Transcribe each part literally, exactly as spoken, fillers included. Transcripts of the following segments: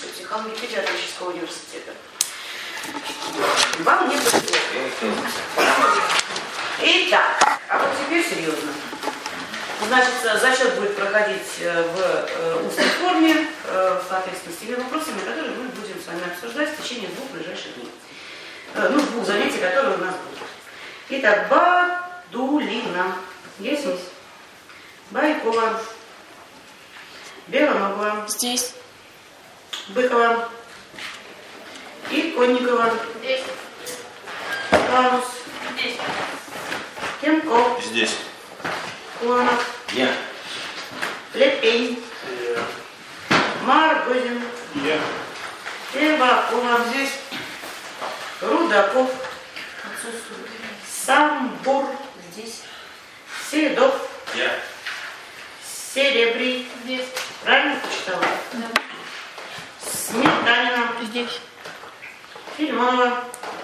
психологии педиатрического университета. Вам не повезло. Итак, а вот теперь серьезно. Значит, зачет будет проходить в устной форме, соответственно, с теми вопросами, которые мы будем с вами обсуждать в течение двух ближайших дней. Ну, двух занятий, которые у нас будут. Итак, Бадулина. Есть здесь? Байкова. Белоногова. Здесь. Быкова. И Конникова. Здесь. Клаус. Здесь. Темков. Здесь. Клонов. Я. Лепень. Я. Маргозин. Я. Левакова. Здесь. Рудаков. Отсутствует. Самбур. Здесь. Седов. Я. Серебрий. Здесь. Правильно почитала? Да. Сметанина. Здесь. Фильмова.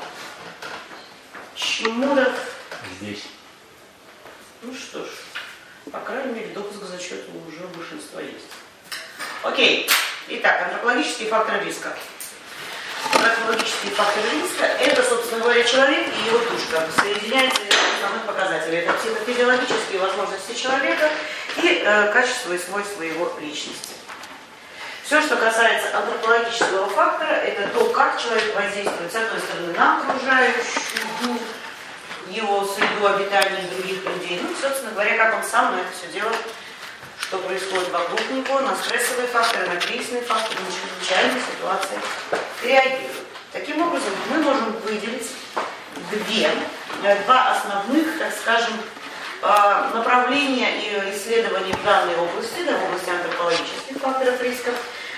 Чмуров. Здесь. Ну что ж, по крайней мере, допуск к зачету уже у большинства есть. Окей. Итак, антропологические факторы риска. Антропологические факторы риска – это, собственно говоря, человек и его тушка. Соединяется из основных показателей. Это психофизиологические возможности человека и э, качество и свойства его личности. Все, что касается антропологического фактора, это то, как человек воздействует, с одной стороны, на окружающую его среду обитания и других людей, ну и, собственно говоря, как он сам на это все делает, что происходит вокруг него, на стрессовые факторы, на кризисные факторы, на чрезвычайные ситуации реагирует. Таким образом, мы можем выделить две, два основных, так скажем, направления и исследований в данной области, да, в области антропологических факторов риска,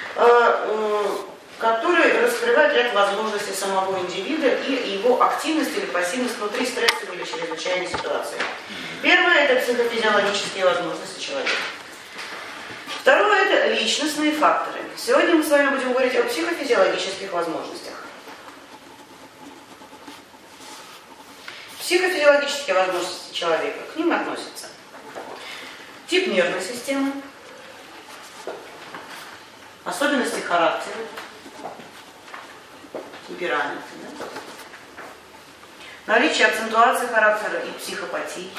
которые раскрывают ряд возможностей самого индивида и его активность или пассивность внутри стрессовой или чрезвычайной ситуации. Первое – это психофизиологические возможности человека. Второе – это личностные факторы. Сегодня мы с вами будем говорить о психофизиологических возможностях. Психофизиологические возможности человека, к ним относятся тип нервной системы, особенности характера, темперамент, да? Наличие акцентуации характера и психопатии,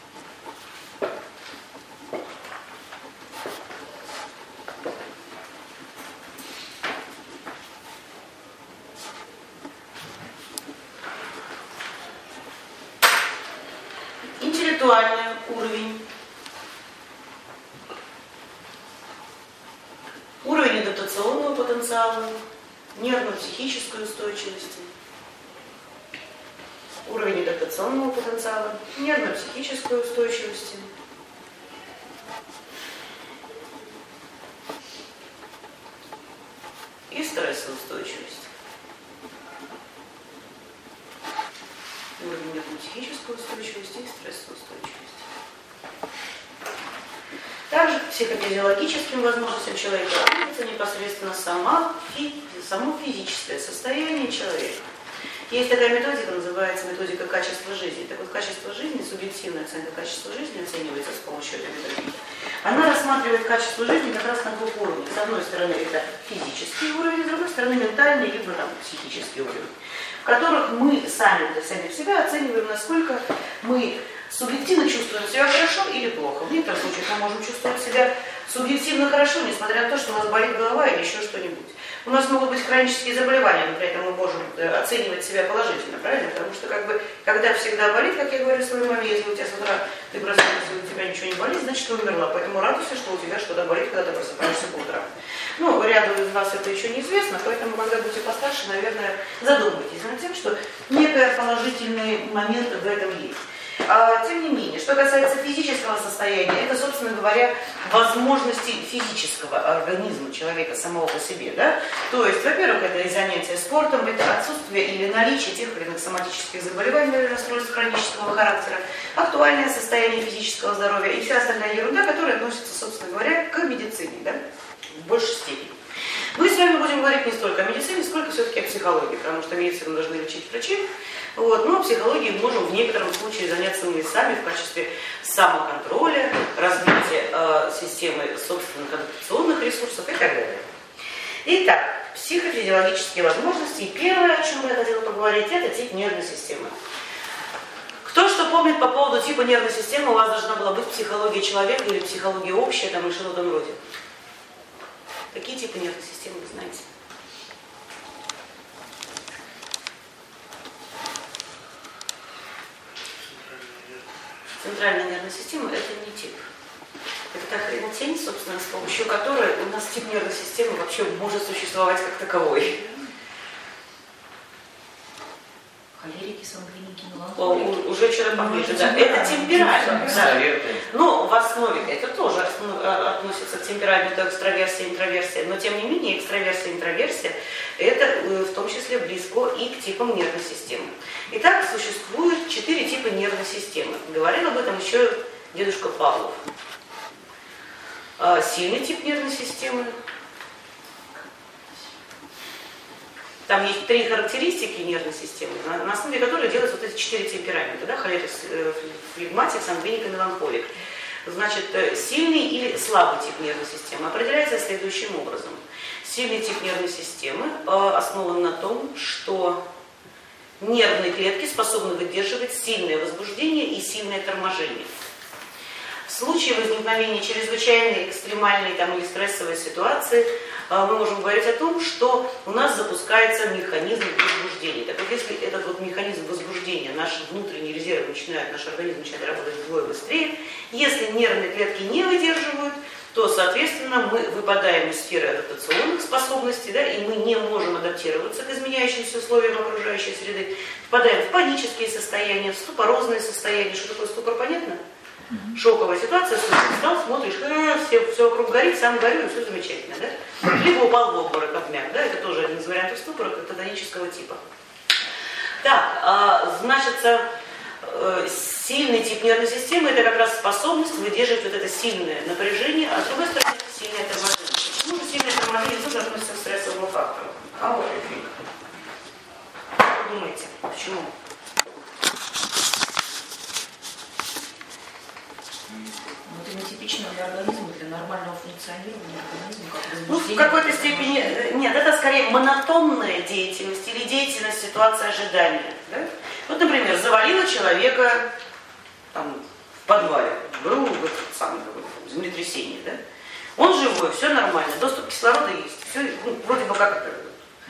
интеллектуальный уровень, уровень адаптационного потенциала, нервно-психической устойчивости, уровень адаптационного потенциала, нервно-психической устойчивости, и стрессоустойчивости. Уровень нервно-психической устойчивости и стрессоустойчивости. Также к психофизиологическим возможностям человека относится непосредственно сама, само физическое состояние человека. Есть такая методика, называется методика качества жизни. Так вот, качество жизни, субъективная оценка качества жизни оценивается с помощью этой методики. Она рассматривает качество жизни как раз на двух уровнях. С одной стороны, это физический уровень, с другой стороны, ментальный, либо там, психический уровень, в которых мы сами для самих себя оцениваем, насколько мы субъективно чувствуем себя хорошо или плохо. В некоторых случаях мы можем чувствовать себя субъективно хорошо, несмотря на то, что у нас болит голова или еще что-нибудь. У нас могут быть хронические заболевания, но при этом мы можем оценивать себя положительно, правильно? Потому что, как бы, когда всегда болит, как я говорю своей маме, если у тебя с утра ты просыпаешься, у тебя ничего не болит, значит, ты умерла. Поэтому радуйся, что у тебя что-то болит, когда ты просыпаешься по утрам. Ну, ряду из вас это еще неизвестно, поэтому, когда будете постарше, наверное, задумайтесь над тем, что некие положительные моменты в этом есть. А, тем не менее, что касается физического состояния, это, собственно говоря, возможности физического организма человека самого по себе. Да? То есть, во-первых, это и занятие спортом, это отсутствие или наличие тех или иных соматических заболеваний или расстройств хронического характера, актуальное состояние физического здоровья и вся остальная ерунда, которая относится, собственно говоря, к медицине, да? В большей степени. Мы с вами будем говорить не столько о медицине, сколько все-таки о психологии, потому что медицину должны лечить врачи. Вот. Но психологией можем в некотором случае заняться мы сами в качестве самоконтроля, развития э, системы собственных адаптационных ресурсов и так далее. Итак, психофизиологические возможности. И первое, о чем я хотела поговорить, это тип нервной системы. Кто что помнит по поводу типа нервной системы, у вас должна была быть психология человека или психология общая, там, или что-то в этом роде. Какие типы нервной системы вы знаете? Центральная нервная система – это не тип. Это та хренотень, собственно, с помощью которой у нас тип нервной системы вообще может существовать как таковой. Холерики, сангвиники, О, меланхолики. уже что-то поближе, да. Это темперамент. Да. Но в основе это тоже относится к темпераменту экстраверсия, интроверсия. Но тем не менее экстраверсия, интроверсия это в том числе близко и к типам нервной системы. Итак, существует четыре типа нервной системы. Говорил об этом еще дедушка Павлов. Сильный тип нервной системы. Там есть три характеристики нервной системы, на, на основе которой делаются вот эти четыре темперамента, да, холерик, флегматик, сангвиник и меланхолик. Значит, сильный или слабый тип нервной системы определяется следующим образом. Сильный тип нервной системы э, основан на том, что нервные клетки способны выдерживать сильное возбуждение и сильное торможение. В случае возникновения чрезвычайной, экстремальной там, или стрессовой ситуации мы можем говорить о том, что у нас запускается механизм возбуждения. Так вот, если этот вот механизм возбуждения, наши внутренние резервы начинают, наш организм начинает работать вдвое быстрее, если нервные клетки не выдерживают, то, соответственно, мы выпадаем из сферы адаптационных способностей, да, и мы не можем адаптироваться к изменяющимся условиям окружающей среды, впадаем в панические состояния, в ступорозные состояния. Что такое ступор, понятно? Шоковая ситуация, встал, смотришь, э, все, все вокруг горит, сам горю, и все замечательно, да? Либо упал в обморок, обмяк, да, это тоже один из вариантов ступора кататонического типа. Так, а, значит, э, сильный тип нервной системы это как раз способность выдерживать вот это сильное напряжение, а с другой стороны сильное торможение. Почему же сильное торможение тоже относится к стрессовому фактору? А вот, как вы думаете, почему? Вот это типично для организма, для нормального функционирования организма. Как ну, в какой-то степени, нет, это скорее монотонная деятельность или деятельность ситуации ожидания. Да? Вот, например, завалило человека там, в подвале, вдруг самое землетрясение, да? Он живой, все нормально, доступ кислорода есть, все ну, вроде бы как это.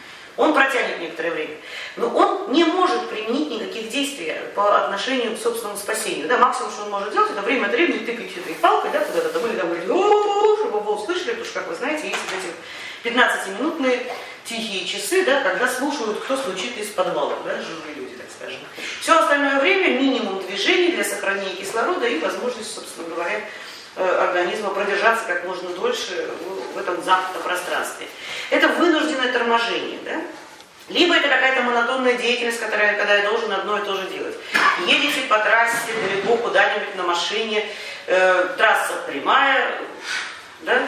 Он протянет некоторое время. Но он не может применить никаких действий по отношению к собственному спасению. Да, максимум, что он может делать, это время от времени тыкать этой палкой, да, куда-то там, или там говорить, о-о-о, чтобы вы услышали, потому что, как вы знаете, есть вот эти пятнадцатиминутные тихие часы, да, когда слушают, кто стучит из подвала, да, живые люди, так скажем. Все остальное время минимум движений для сохранения кислорода и возможность, собственно говоря, организма продержаться как можно дольше в этом замкнутом пространстве. Это вынужденное торможение, да? Либо это какая-то монотонная деятельность, которая, когда я должен одно и то же делать. Едете по трассе далеко куда-нибудь на машине, э, трасса прямая, да?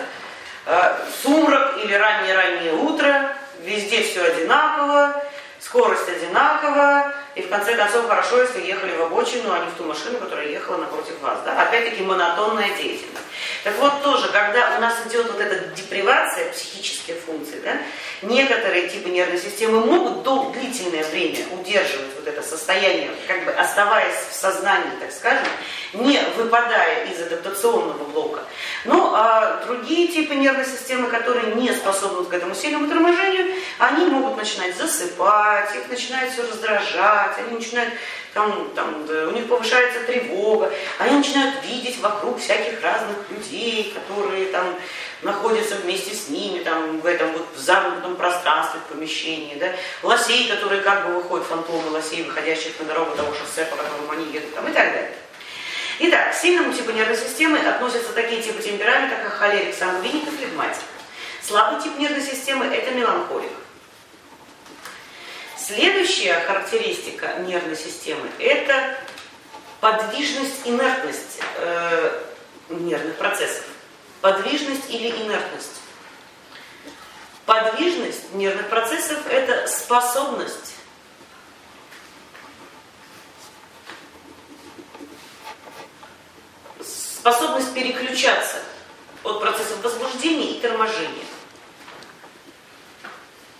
э, сумрак или раннее-раннее утро, везде все одинаково, скорость одинаковая, и в конце концов хорошо, если ехали в обочину, а не в ту машину, которая ехала напротив вас. Да? Опять-таки монотонная деятельность. Так вот тоже, когда у нас идет вот эта депривация психических функций, да, некоторые типы нервной системы могут до длительное время удерживать вот это состояние, как бы оставаясь в сознании, так скажем, не выпадая из адаптационного блока. Ну, а другие типы нервной системы, которые не способны к этому сильному торможению, они могут начинать засыпать, их начинает все раздражать, они начинают, там, там, да, у них повышается тревога, они начинают видеть вокруг всяких разных людей, которые там находятся вместе с ними, там, в этом вот замкнутом пространстве, в помещении, да, лосей, которые как бы выходят, фантомы лосей, выходящих на дорогу того шоссе, по которому они едут, там, и так далее. Итак, к сильному типу нервной системы относятся такие типы темперамента, как холерик, сангвиник и флегматик. Слабый тип нервной системы – это меланхолик. Следующая характеристика нервной системы – это подвижность, инертность э, нервных процессов. Подвижность или инертность. Подвижность нервных процессов – это способность способность переключаться от процессов возбуждения и торможения.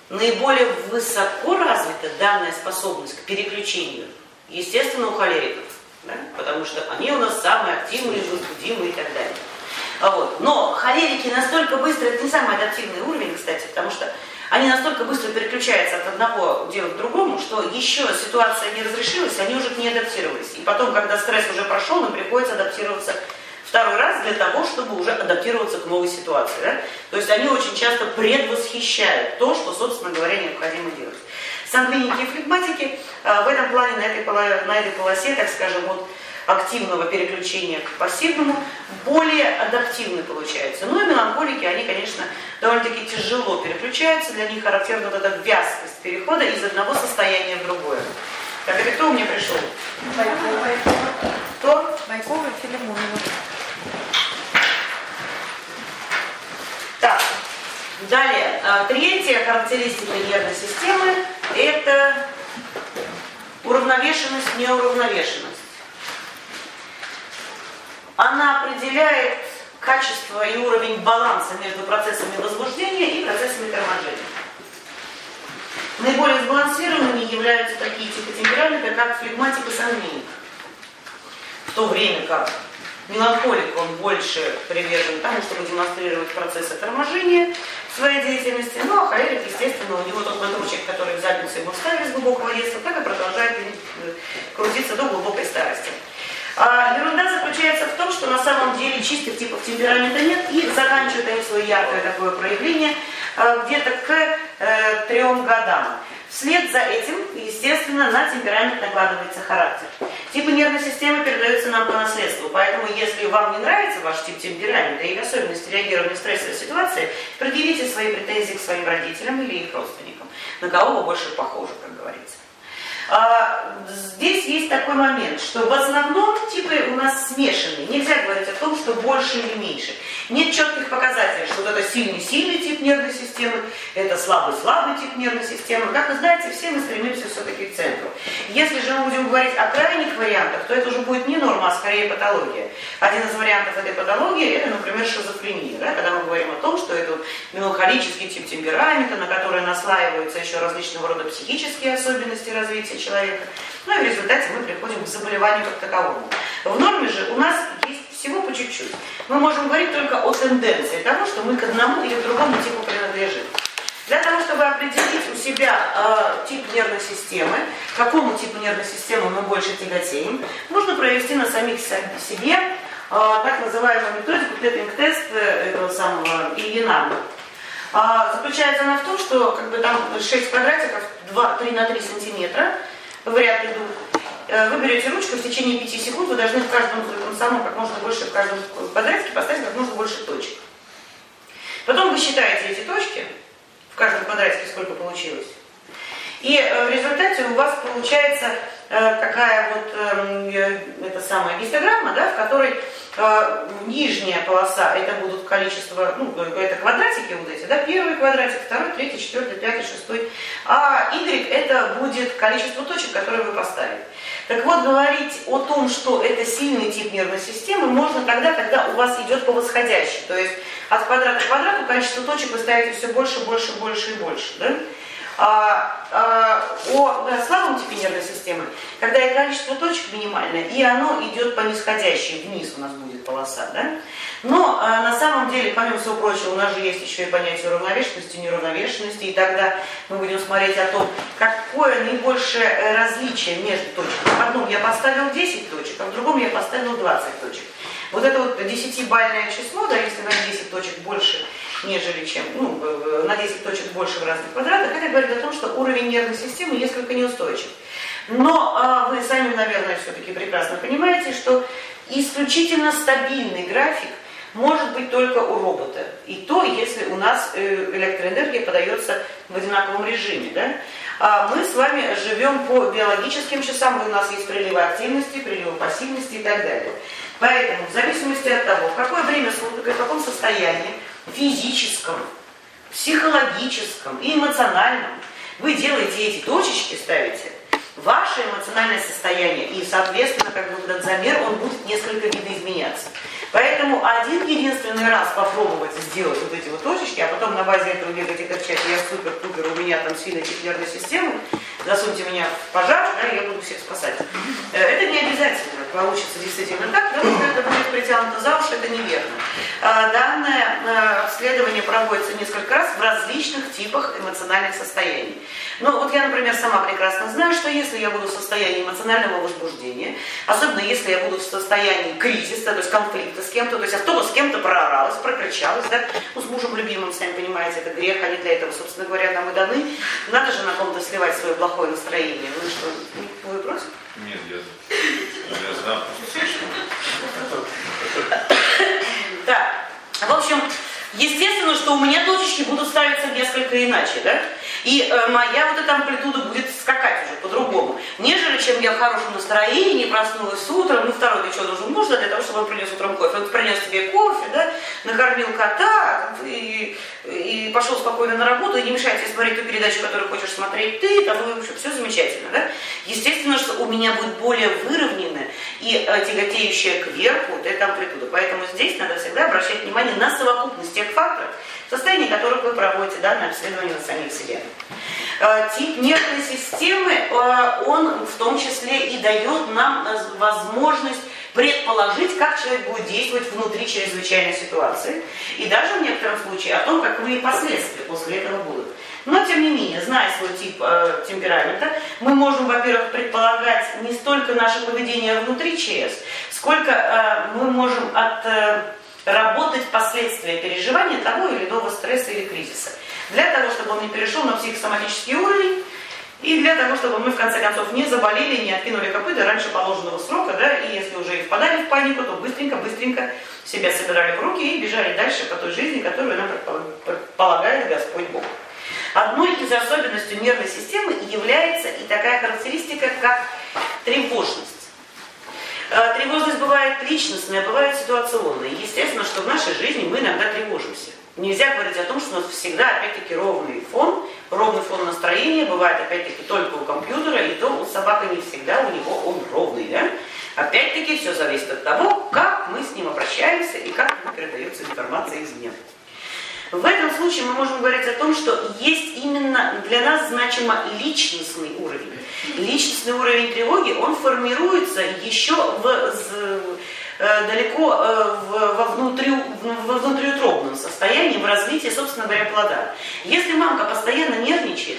наиболее высоко развита данная способность к переключению, естественно, у холериков, да? Потому что они у нас самые активные, возбудимые и так далее. Вот. Но холерики настолько быстро, это не самый адаптивный уровень, кстати, потому что они настолько быстро переключаются от одного дела к другому, что еще ситуация не разрешилась, они уже не адаптировались. И потом, когда стресс уже прошел, им приходится адаптироваться второй раз для того, чтобы уже адаптироваться к новой ситуации. Да? То есть они очень часто предвосхищают то, что, собственно говоря, необходимо делать. Сангвиники и флегматики в этом плане, на этой, на этой полосе, так скажем, вот, активного переключения к пассивному, более адаптивны получаются. Ну и меланхолики, они, конечно, довольно-таки тяжело переключаются, для них характерна вот эта вязкость перехода из одного состояния в другое. Так, это кто у меня пришел? Байкова. Кто? Байкова и Филимонова. Так, далее, третья характеристика нервной системы – это уравновешенность, неуравновешенность. Она определяет качество и уровень баланса между процессами возбуждения и процессами торможения. Наиболее сбалансированными являются такие типы темперамента, как флегматик и сангвиник. В то время как меланхолик, он больше привержен тому, чтобы демонстрировать процессы торможения в своей деятельности, ну а холерик, естественно, у него тот моторчик, который в задницу ему вставили с глубокого детства, так и продолжает крутиться до глубокой старости. А ерунда заключается в том, что на самом деле чистых типов темперамента нет, и заканчивают они свое яркое такое проявление где-то к э, трем годам. Вслед за этим, естественно, на темперамент накладывается характер. Типы нервной системы передаются нам по наследству, поэтому если вам не нравится ваш тип темперамента и особенности реагирования в стрессовой ситуации, предъявите свои претензии к своим родителям или их родственникам, на кого вы больше похожи, как говорится. А, здесь есть такой момент, что в основном типы у нас смешанные. Нельзя говорить о том, что больше или меньше. Нет четких показателей, что вот это сильный-сильный тип нервной системы, это слабый-слабый тип нервной системы. Как вы знаете, все мы стремимся все-таки к центру. Если же мы будем говорить о крайних вариантах, то это уже будет не норма, а скорее патология. Один из вариантов этой патологии, это, например, шизофрения. Да? Когда мы говорим о том, что это меланхолический тип темперамента, на который наслаиваются еще различного рода психические особенности развития человека. Ну и в результате мы приходим к заболеванию как таковому. В норме же у нас есть всего по чуть-чуть. Мы можем говорить только о тенденции того, что мы к одному или к другому типу принадлежим. Для того, чтобы определить у себя э, тип нервной системы, к какому типу нервной системы мы больше тяготеем, нужно провести на самих себе э, так называемую методику клеппинг-тест э, этого самого Ильина. А, заключается она в том, что как бы там шесть квадратиков два-три на три сантиметра в ряд идут. Вы берете ручку, в течение пяти секунд вы должны в каждом самом как можно больше в каждом квадратике поставить как можно больше точек. Потом вы считаете эти точки в каждом квадратике, сколько получилось. И э, в результате у вас получается э, такая вот э, эта самая гистограмма, да, в которой э, нижняя полоса это будут количество, ну, это квадратики вот эти, да, первый квадратик, второй, третий, четвертый, пятый, шестой, а Y это будет количество точек, которые вы поставили. Так вот, говорить о том, что это сильный тип нервной системы, можно тогда, когда у вас идет по восходящей, то есть от квадрата к квадрату количество точек вы ставите все больше, больше, больше и больше, да? А, а, о да, слабом типе нервной системы, когда и количество точек минимальное, и оно идет по нисходящей, вниз у нас будет полоса, да? Но а, на самом деле, помимо всего прочего, у нас же есть еще и понятие уравновешенности, неуравновешенности, и тогда мы будем смотреть о том, какое наибольшее различие между точками. В одном я поставил десять точек, а в другом я поставил двадцать точек. Вот это вот десятибалльное число, да, если на десять точек больше, нежели чем, ну, на десять точек больше в разных квадратах, это говорит о том, что уровень нервной системы несколько неустойчив. Но а, вы сами, наверное, все-таки прекрасно понимаете, что исключительно стабильный график может быть только у робота. И то, если у нас электроэнергия подается в одинаковом режиме. Да? А мы с вами живем по биологическим часам, у нас есть приливы активности, приливы пассивности и так далее. Поэтому, в зависимости от того, в какое время суток и в каком состоянии, физическом, психологическом и эмоциональном, вы делаете эти точечки, ставите, ваше эмоциональное состояние, и, соответственно, как бы этот замер, он будет несколько видоизменяться. Поэтому один единственный раз попробовать сделать вот эти вот точечки, а потом на базе этого бегать и кричать: я супер-пупер, у меня там сильная нервная система, засуньте меня в пожар, да, я буду всех спасать. Это не обязательно получится действительно так, потому что это будет притянуто за уши, это неверно. Данное обследование проводится несколько раз в различных типах эмоциональных состояний. Ну вот я, например, сама прекрасно знаю, что если я буду в состоянии эмоционального возбуждения, особенно если я буду в состоянии кризиса, то есть конфликта с кем-то, то есть автобус с кем-то прооралась, прокричалась, да, ну с мужем любимым, сами понимаете, это грех, они для этого, собственно говоря, нам и даны. Надо же на ком-то сливать свое плохое настроение. Ну что, вы против? Нет, я, я знаю, да. В общем, естественно, что у меня точечки будут ставиться несколько иначе, да? И э, моя вот эта амплитуда будет скакать уже по-другому. Нежели чем я в хорошем настроении, проснулась утром, ну второй ты что должен муж для того, чтобы он принес утром кофе. Он принес тебе кофе, да, накормил кота и, и пошел спокойно на работу, и не мешает тебе смотреть ту передачу, которую хочешь смотреть ты, там, и, в общем, все замечательно, да? Естественно, что у меня будет более выровненная и э, тяготеющая кверху вот эта амплитуда. Поэтому здесь надо всегда обращать внимание на совокупность тех факторов, в состоянии которых вы проводите данное обследование на самих себе. Тип нервной системы, он в том числе и дает нам возможность предположить, как человек будет действовать внутри чрезвычайной ситуации, и даже в некотором случае о том, какие последствия после этого будут. Но, тем не менее, зная свой тип э, темперамента, мы можем, во-первых, предполагать не столько наше поведение внутри ЧС, сколько э, мы можем от... Э, работать последствия переживания того или иного стресса или кризиса. Для того, чтобы он не перешел на психосоматический уровень, и для того, чтобы мы в конце концов не заболели, не откинули копыта раньше положенного срока, да, и если уже и впадали в панику, то быстренько-быстренько себя собирали в руки и бежали дальше по той жизни, которую нам предполагает Господь Бог. Одной из особенностей нервной системы является и такая характеристика, как тревожность. Тревожность бывает личностная, бывает ситуационная. Естественно, что в нашей жизни мы иногда тревожимся. Нельзя говорить о том, что у нас всегда, опять-таки, ровный фон, ровный фон настроения бывает, опять-таки, только у компьютера, и то у собаки не всегда, у него он ровный, да? Опять-таки, все зависит от того, как мы с ним обращаемся и как ему передается информация извне. В этом случае мы можем говорить о том, что есть именно для нас значимо личностный уровень. Личностный уровень тревоги, он формируется еще в, далеко во, внутри, во внутриутробном состоянии, в развитии, собственно говоря, плода. Если мамка постоянно нервничает,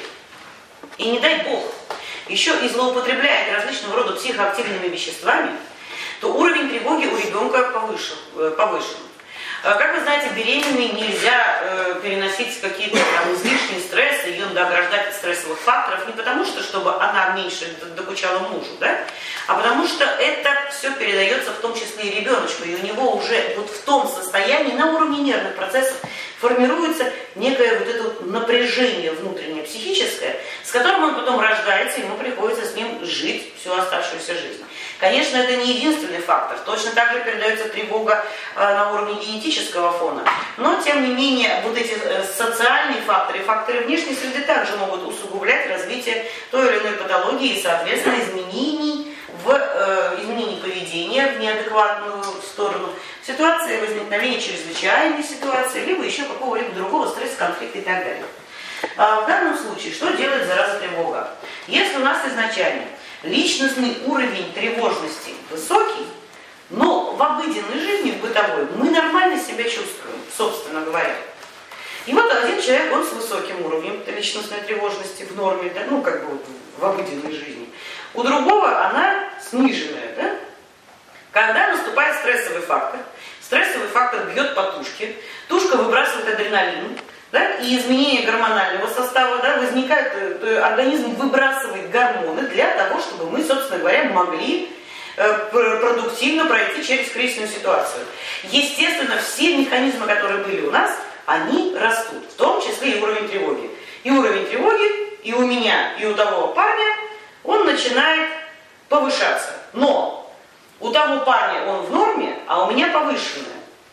и не дай бог, еще и злоупотребляет различного рода психоактивными веществами, то уровень тревоги у ребенка повышен. повышен. Как вы знаете, беременной нельзя э, переносить какие-то там излишние стрессы, ее надо ограждать от стрессовых факторов, не потому что, чтобы она меньше докучала мужу, да, а потому что это все передается в том числе и ребеночку, и у него уже вот в том состоянии, на уровне нервных процессов, формируется некое вот это вот напряжение внутреннее, психическое, с которым он потом рождается, и ему приходится с ним жить всю оставшуюся жизнь. Конечно, это не единственный фактор. Точно так же передается тревога э, на уровне генетического фона. Но, тем не менее, вот эти э, социальные факторы, факторы внешней среды также могут усугублять развитие той или иной патологии и, соответственно, изменений, в, э, изменений поведения в неадекватную сторону, в ситуации возникновения чрезвычайной ситуации, либо еще какого-либо другого стресса, конфликта и так далее. А в данном случае, что делает зараза тревога? Если у нас изначально личностный уровень тревожности высокий, но в обыденной жизни, в бытовой, мы нормально себя чувствуем, собственно говоря. И вот один человек, он с высоким уровнем личностной тревожности в норме, да, ну как бы вот в обыденной жизни. У другого она сниженная, да? Когда наступает стрессовый фактор, стрессовый фактор бьет по тушке, тушка выбрасывает адреналин, да, и изменение гормонального состава, да, возникает, организм выбрасывает гормоны для того, чтобы мы, собственно говоря, могли э, продуктивно пройти через кризисную ситуацию. Естественно, все механизмы, которые были у нас, они растут, в том числе и уровень тревоги. И уровень тревоги и у меня, и у того парня, он начинает повышаться. Но у того парня он в норме, а у меня повышенная.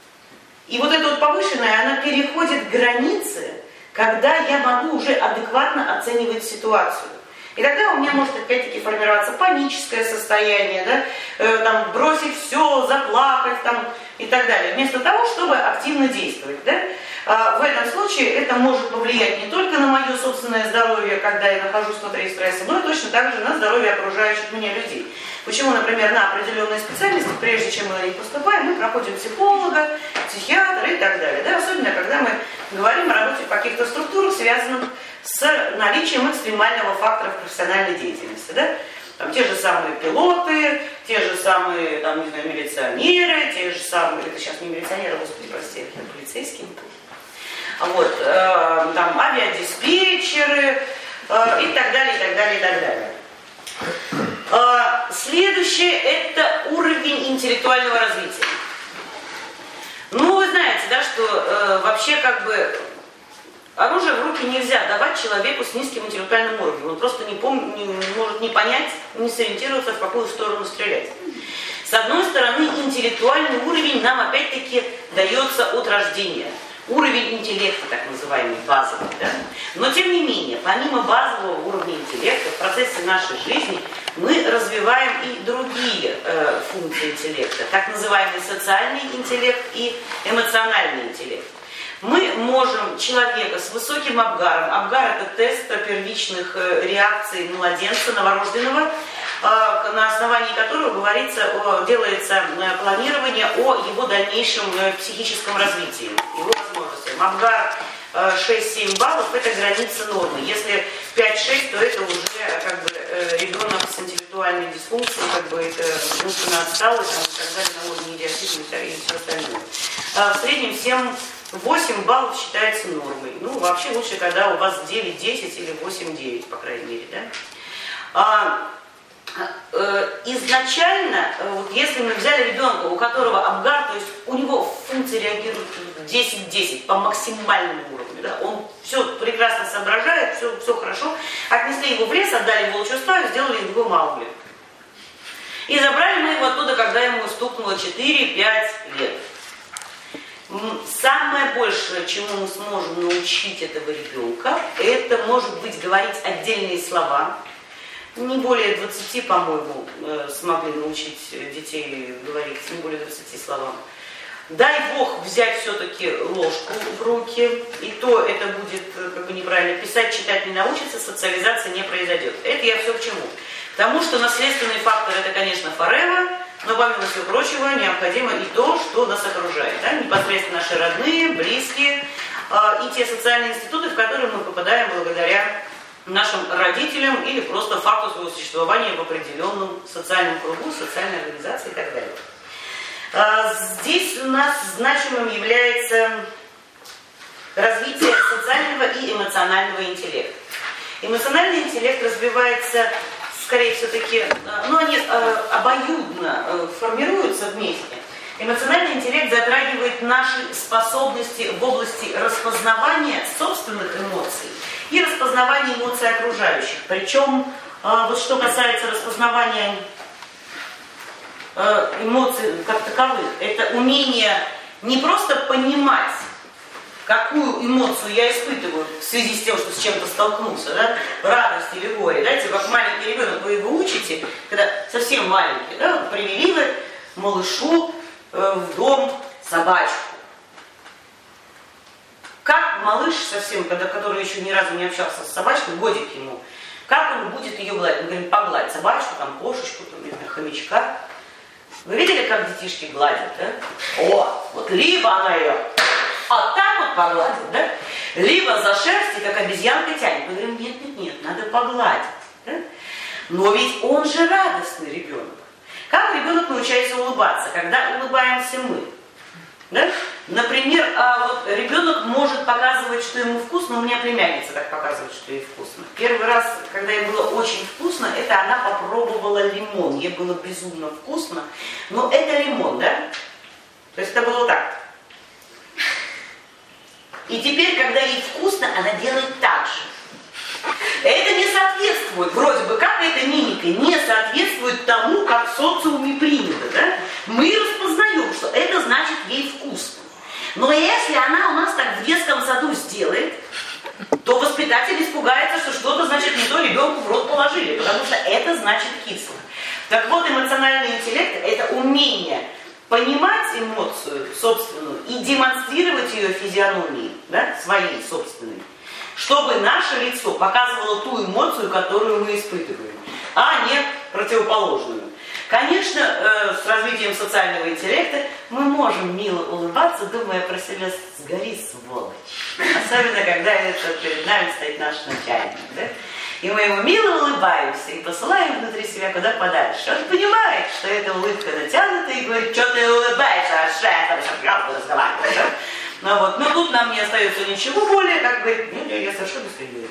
И вот эта вот повышенная, она переходит границы, когда я могу уже адекватно оценивать ситуацию. И тогда у меня может опять-таки формироваться паническое состояние, да, э, там, бросить все, заплакать там, и так далее, вместо того, чтобы активно действовать. Да? А в этом случае это может повлиять не только на мое собственное здоровье, когда я нахожусь внутри стресса, но и точно так же на здоровье окружающих меня людей. Почему, например, на определенные специальности, прежде чем мы на них поступаем, мы проходим психолога, психиатра и так далее. Да? Особенно, когда мы говорим о работе в каких-то структурах, связанных с наличием экстремального фактора в профессиональной деятельности. Да? Там, те же самые пилоты, те же самые, там, не знаю, милиционеры, те же самые, это сейчас не милиционеры, господи, прости, это полицейские. Вот, э, там, авиадиспетчеры э, и так далее, и так далее, и так далее. Э, следующее – это уровень интеллектуального развития. Ну, вы знаете, да, что э, вообще как бы оружие в руки нельзя давать человеку с низким интеллектуальным уровнем. Он просто не, пом- не, не может не понять, не сориентироваться, в какую сторону стрелять. С одной стороны, интеллектуальный уровень нам опять-таки дается от рождения. Уровень интеллекта, так называемый, базовый. Да? Но тем не менее, помимо базового уровня интеллекта, в процессе нашей жизни мы развиваем и другие э, функции интеллекта, так называемый социальный интеллект и эмоциональный интеллект. Мы можем человека с высоким Апгаром, Апгар – это тест первичных э, реакций младенца, новорожденного, на основании которого говорится, делается планирование о его дальнейшем психическом развитии, его возможностях. Апгар шесть-семь баллов – это граница нормы. Если пять-шесть, то это уже как бы ребенок с интеллектуальной дисфункцией, как бы это умственно отсталый, там, и так далее, на уровне идиотизма и все остальное. А в среднем семь-восемь баллов считается нормой. Ну, вообще лучше, когда у вас девять-десять или восемь-девять, по крайней мере, да? А, изначально, вот если мы взяли ребенка, у которого Апгар, то есть у него функции реагируют десять-десять по максимальному уровню, да, он все прекрасно соображает, все, все хорошо, отнесли его в лес, отдали в волчью стаю, сделали из него Маугли. И забрали мы его оттуда, когда ему стукнуло четыре-пять лет. Самое большее, чему мы сможем научить этого ребенка, это, может быть, говорить отдельные слова. Не более двадцати, по-моему, смогли научить детей говорить, не более двадцати словам. Дай Бог взять все-таки ложку в руки, и то это будет как бы неправильно. Писать, читать не научится, социализация не произойдет. Это я все к чему? Потому что наследственный фактор это, конечно, forever, но помимо всего прочего необходимо и то, что нас окружает. Да? Непосредственно наши родные, близкие э, и те социальные институты, в которые мы попадаем благодаря нашим родителям или просто факту своего существования в определенном социальном кругу, социальной организации и так далее. А, здесь у нас значимым является развитие социального и эмоционального интеллекта. Эмоциональный интеллект развивается, скорее все-таки, ну они обоюдно формируются вместе. Эмоциональный интеллект затрагивает наши способности в области распознавания собственных эмоций и распознавания эмоций окружающих. Причем, вот что касается распознавания эмоций как таковых, это умение не просто понимать, какую эмоцию я испытываю в связи с тем, что с чем-то столкнулся, да, радость или горе, да, типа как маленький ребенок, вы его учите, когда совсем маленький, да, вот привели вы малышу в дом собачку. Как малыш совсем, когда, который еще ни разу не общался с собачкой, годик ему, как он будет ее гладить? Мы говорим, погладь собачку, там, кошечку, там, не знаю, хомячка. Вы видели, как детишки гладят, да? О, вот либо она ее вот так вот погладит, да? Либо за шерсти, как обезьянка тянет. Мы говорим, нет, нет, нет, надо погладить, да? Но ведь он же радостный ребенок. Как ребенок научается улыбаться, когда улыбаемся мы? Да? Например, вот ребенок может показывать, что ему вкусно, у меня племянница так показывает, что ей вкусно. Первый раз, когда ей было очень вкусно, это она попробовала лимон. Ей было безумно вкусно, но это лимон, да? То есть это было так. И теперь, когда ей вкусно, она делает так же. Это не соответствует, вроде бы как эта мимика не соответствует тому, как в социуме принято. Да? Мы распознаем, что это значит ей вкусно. Но если она у нас так в детском саду сделает, то воспитатель испугается, что что-то значит не то, ребенку в рот положили, потому что это значит кисло. Так вот, эмоциональный интеллект – это умение понимать эмоцию собственную и демонстрировать ее физиономией, да, своей собственной, чтобы наше лицо показывало ту эмоцию, которую мы испытываем, а не противоположную. Конечно, э, с развитием социального интеллекта мы можем мило улыбаться, думая про себя «сгори, сволочь». Особенно, когда это перед нами стоит наш начальник. Да? И мы ему мило улыбаемся и посылаем внутри себя куда подальше. Он понимает, что эта улыбка натянута и говорит: что ты улыбаешься, а шеф, там правду разговариваешь. Да? Ну, вот. Но тут нам не остается ничего более, как говорит, нет, я совершенно серьезно.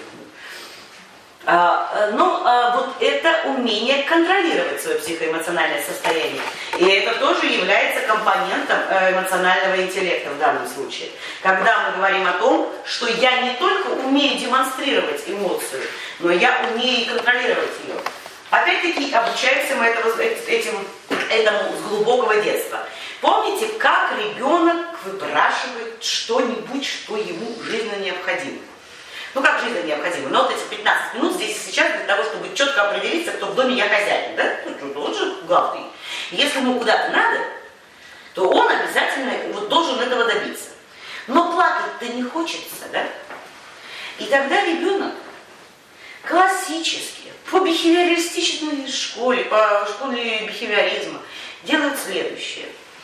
А, ну, а, вот это умение контролировать свое психоэмоциональное состояние. И это тоже является компонентом эмоционального интеллекта в данном случае. Когда мы говорим о том, что я не только умею демонстрировать эмоцию, но я умею контролировать ее. Опять-таки, обучаемся мы этого, этим, этому с глубокого детства. Помните, как ребенок выпрашивает что-нибудь, что ему жизненно необходимо? Ну как жизненно необходимо? Но вот эти пятнадцать минут здесь и сейчас для того, чтобы четко определиться, кто в доме я хозяин, да? Ну, он же главный. Если ему куда-то надо, то он обязательно вот должен этого добиться. Но плакать-то не хочется, да? И тогда ребенок классически, по бихевиористичной школе, по школе бихевиоризма, делает следующее.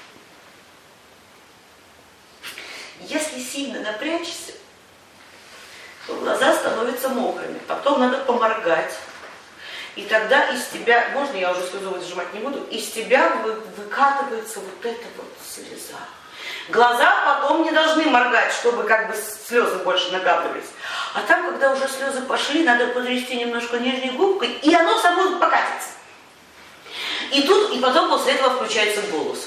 Если сильно напрячься, то глаза становятся мокрыми, потом надо поморгать. И тогда из тебя, можно я уже слезу выжимать не буду, из тебя вы, выкатывается вот эта вот слеза. Глаза потом не должны моргать, чтобы как бы слезы больше накапливались. А там, когда уже слезы пошли, надо потрясти немножко нижней губкой, и оно само покатится. И тут, и потом после этого включается голос.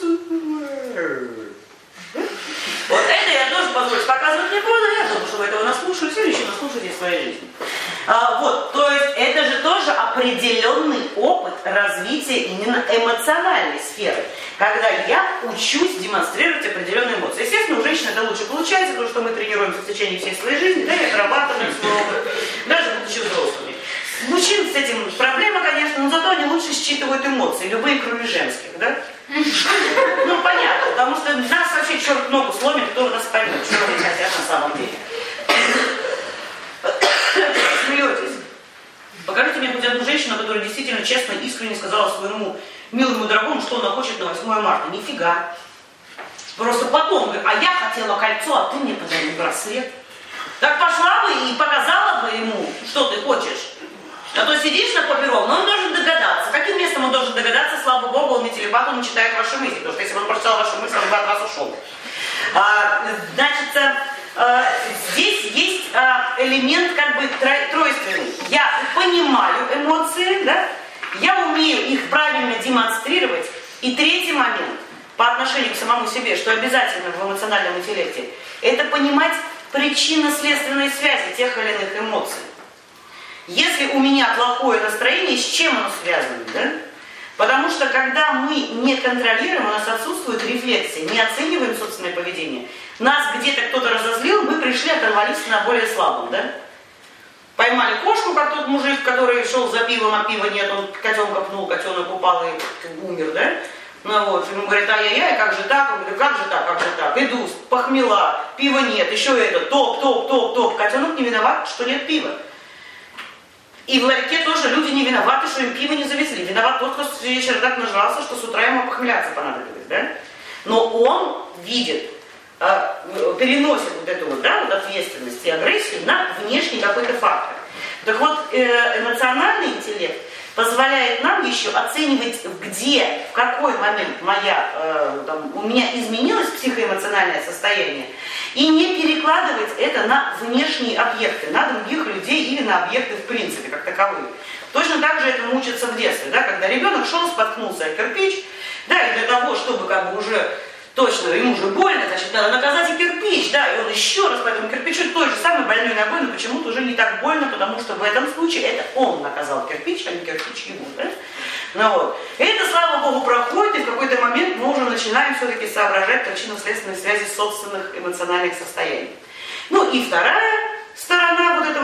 Вот это я тоже позволить показывать не буду, я думаю, что вы этого наслушались или еще наслушаете в своей жизни. А, вот, то есть это же тоже определенный опыт развития именно эмоциональной сферы, когда я учусь демонстрировать определенные эмоции. Естественно, у женщин это лучше получается, потому что мы тренируемся в течение всей своей жизни, да, и отрабатываем свой опыт, даже будучи взрослыми. Мужчин с этим проблема, конечно, но зато они лучше считывают эмоции, любые, кроме женских, да? Ну, понятно, потому что нас вообще черт ногу сломит, кто нас поймет, что они хотят на самом деле. Смеетесь. Покажите мне хоть одну женщину, которая действительно честно, искренне сказала своему милому дорогому, что она хочет на восьмое марта. Нифига. Просто потом говорит: а я хотела кольцо, а ты мне подарил браслет. Так пошла бы и показала бы ему, что ты хочешь. А то сидишь на папиром, но он должен догадаться. Каким местом он должен догадаться? Слава Богу, он не телепат, он не читает ваши мысли. Потому что если бы он прочитал ваши мысли, он бы от вас ушел. А, значит, а, здесь есть а, элемент как бы тройственный. Я понимаю эмоции, да? Я умею их правильно демонстрировать. И третий момент по отношению к самому себе, что обязательно в эмоциональном интеллекте, это понимать причинно-следственные связи тех или иных эмоций. Если у меня плохое настроение, с чем оно связано, да? Потому что когда мы не контролируем, у нас отсутствует рефлексия, не оцениваем собственное поведение, нас где-то кто-то разозлил, мы пришли, оторвались на более слабом, да? Поймали кошку, как тот мужик, который шел за пивом, а пива нет, он котенка пнул, котенок упал и умер, да? Ну вот, ему говорят: ай-яй-яй, как же так? Он говорит: как же так, как же так? Иду, похмела, пива нет, еще это, топ, топ, топ, топ. Котенок не виноват, что нет пива. И в ларьке тоже люди не виноваты, что им пиво не завезли. Виноват тот, кто с вечера так нажрался, что с утра ему похмеляться понадобилось, да? Но он видит, э, переносит вот эту вот, да, вот ответственность и агрессию на внешний какой-то фактор. Так вот, э, эмоциональный интеллект позволяет нам еще оценивать, где, в какой момент моя, э, там, у меня изменилось психоэмоциональное состояние, и не перекладывать это на внешние объекты, на других людей или на объекты в принципе, как таковые. Точно так же этому учатся в детстве, да, когда ребенок шел, споткнулся о кирпич, да, и для того, чтобы как бы уже точно, ему уже больно, значит, надо наказать и кирпич, да, и он еще раз по этому кирпичу той же самой больной ногой, но почему-то уже не так больно, потому что в этом случае это он наказал кирпич, а не кирпич ему, да? Ну вот. И это, слава Богу, проходит, и в какой-то момент мы уже начинаем все-таки соображать причинно-следственные связи собственных эмоциональных состояний. Ну и вторая сторона вот этого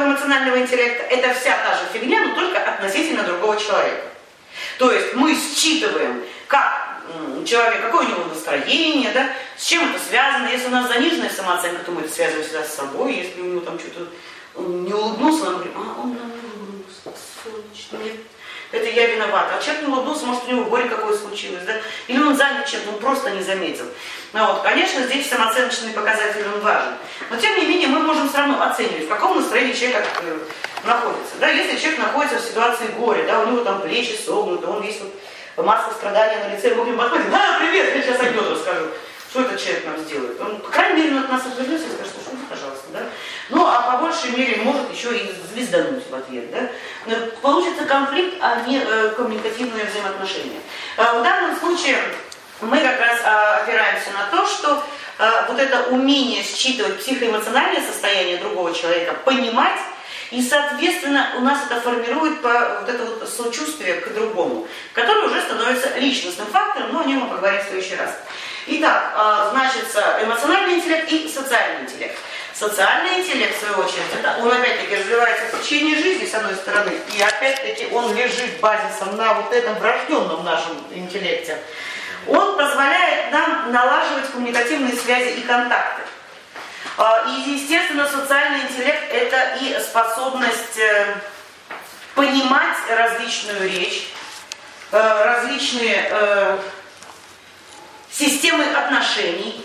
этого эмоционального интеллекта, это вся та же фигня, но только относительно другого человека. То есть мы считываем, как человек, какое у него настроение, да, с чем это связано. Если у нас заниженная самооценка, то мы это связываем всегда с собой. Если у него там что-то он не улыбнулся, нам говорим, а он нам не улыбнулся, солнечно, нет. Это я виновата. А человек не улыбнулся, может, у него горе какое случилось, да? Или он занят чем-то, он просто не заметил. Ну, вот, конечно, здесь самооценочный показатель он важен. Но, тем не менее, мы можем все равно оценивать, в каком настроении человек э, находится. Да? Если человек находится в ситуации горя, да, у него там плечи согнуты, он весь вот маска страдания на лице, мы к нему подходим, а, привет, я сейчас анекдот расскажу. Что этот человек нам сделает? Он, по крайней мере, от нас отвернется и скажет, что шутит, пожалуйста, да? Ну, а по большей мере может еще и звездануть в ответ, да? Но получится конфликт, а не э, коммуникативные взаимоотношения. Э, в данном случае мы как раз э, опираемся на то, что э, вот это умение считывать психоэмоциональное состояние другого человека, понимать, и, соответственно, у нас это формирует по, вот это вот сочувствие к другому, которое уже становится личностным фактором, но о нем мы поговорим в следующий раз. Итак, значит, эмоциональный интеллект и социальный интеллект. Социальный интеллект, в свою очередь, это он опять-таки развивается в течение жизни, с одной стороны, и опять-таки он лежит базисом на вот этом врожденном нашем интеллекте. Он позволяет нам налаживать коммуникативные связи и контакты. И, естественно, социальный интеллект – это и способность понимать различную речь, различные системы отношений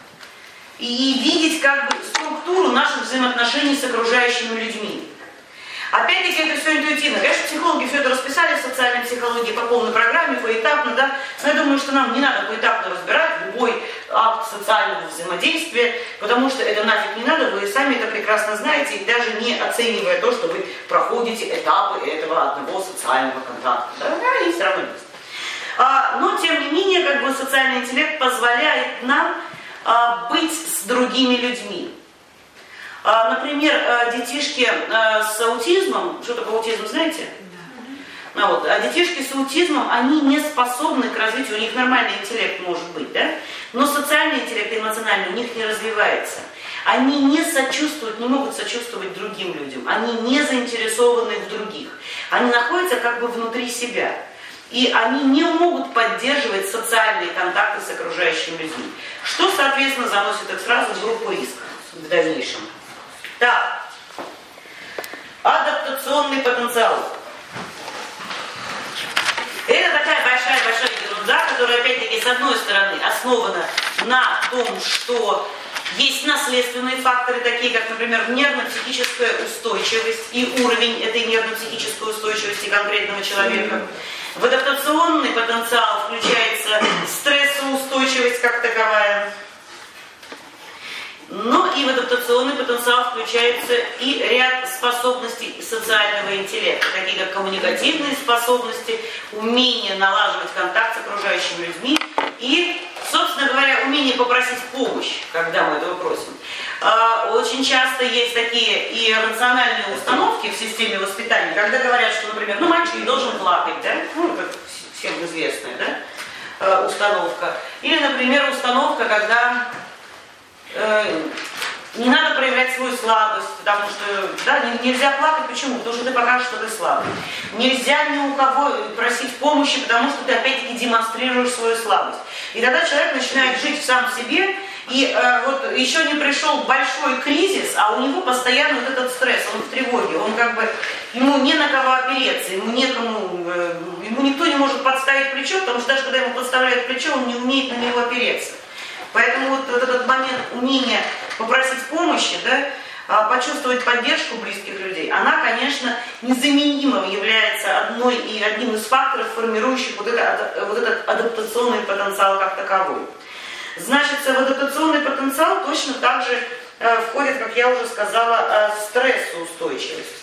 и видеть как бы структуру наших взаимоотношений с окружающими людьми. Опять-таки это все интуитивно. Конечно, психологи все это расписали в социальной психологии по полной программе, поэтапно, да, но я думаю, что нам не надо поэтапно разбирать любой акт социального взаимодействия, потому что это нафиг не надо, вы сами это прекрасно знаете, и даже не оценивая то, что вы проходите этапы этого одного социального контакта. Да, да, и все равно есть. А, но, тем не менее, как бы социальный интеллект позволяет нам а, быть с другими людьми. А, например, а, детишки а, с аутизмом, что такое аутизм, знаете? Да. А, вот, а детишки с аутизмом, они не способны к развитию, у них нормальный интеллект может быть, да? Но социальный интеллект эмоциональный у них не развивается. Они не сочувствуют, не могут сочувствовать другим людям, они не заинтересованы в других. Они находятся как бы внутри себя. И они не могут поддерживать социальные контакты с окружающими людьми. Что, соответственно, заносит их сразу в группу риска в дальнейшем. Так, адаптационный потенциал. Это такая большая-большая ерунда, которая, опять-таки, с одной стороны, основана на том, что есть наследственные факторы, такие как, например, нервно-психическая устойчивость и уровень этой нервно-психической устойчивости конкретного человека. В адаптационный потенциал включается стрессоустойчивость как таковая. Но и в адаптационный потенциал включается и ряд способностей социального интеллекта, такие как коммуникативные способности, умение налаживать контакт с окружающими людьми и, собственно говоря, умение попросить помощь, когда мы этого просим. Очень часто есть такие и рациональные установки в системе воспитания, когда говорят, что, например, ну, мальчик не должен плакать, да? Ну, это всем известная, да, установка. Или, например, установка, когда э, не надо проявлять свою слабость, потому что, да, нельзя плакать, почему? Потому что ты покажешь, что ты слабый. Нельзя ни у кого просить помощи, потому что ты, опять-таки, демонстрируешь свою слабость. И тогда человек начинает жить в сам себе, и э, вот еще не пришел большой кризис, а у него постоянно вот этот стресс, он в тревоге, он как бы, ему не на кого опереться, ему некому, э, ему никто не может подставить плечо, потому что даже когда ему подставляют плечо, он не умеет на него опереться. Поэтому вот, вот этот момент умения попросить помощи, да, почувствовать поддержку близких людей, она, конечно, незаменимо является одной и одним из факторов, формирующих вот, это, вот этот адаптационный потенциал как таковой. Значит, в адаптационный потенциал точно так же э, входит, как я уже сказала, э, стрессоустойчивость.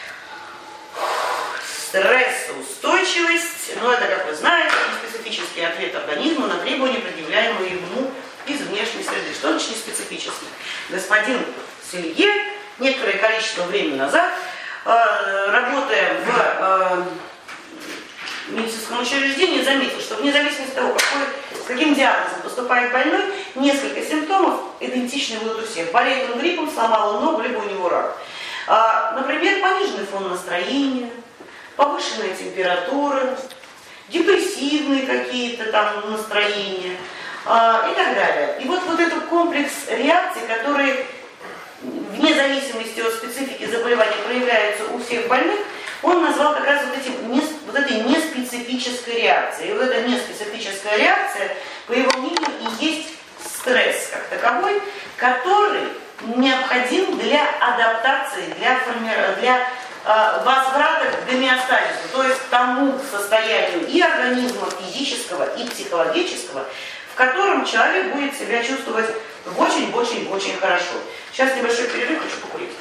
Стрессоустойчивость, ну это, как вы знаете, специфический ответ организма на требования, предъявляемые ему из внешней среды. Что значит неспецифический? Господин Селье некоторое количество времени назад, э, работая в э, медицинском учреждении, заметил, что вне зависимости от того, какой, с каким диагнозом поступает больной, несколько симптомов идентичны будут у всех. Болеет он гриппом, сломал он ногу, либо у него рак. А, например, пониженный фон настроения, повышенная температура, депрессивные какие-то там настроения а, и так далее. И вот, вот этот комплекс реакций, которые вне зависимости от специфики заболевания проявляются у всех больных, он назвал как раз вот, этим, не, вот этой неспецифической реакцией. И вот эта неспецифическая реакция, по его мнению, и есть стресс как таковой, который необходим для адаптации, для, форми... для э, возврата к гомеостазису, то есть к тому состоянию и организма физического, и психологического, в котором человек будет себя чувствовать очень-очень-очень хорошо. Сейчас небольшой перерыв, хочу покурить.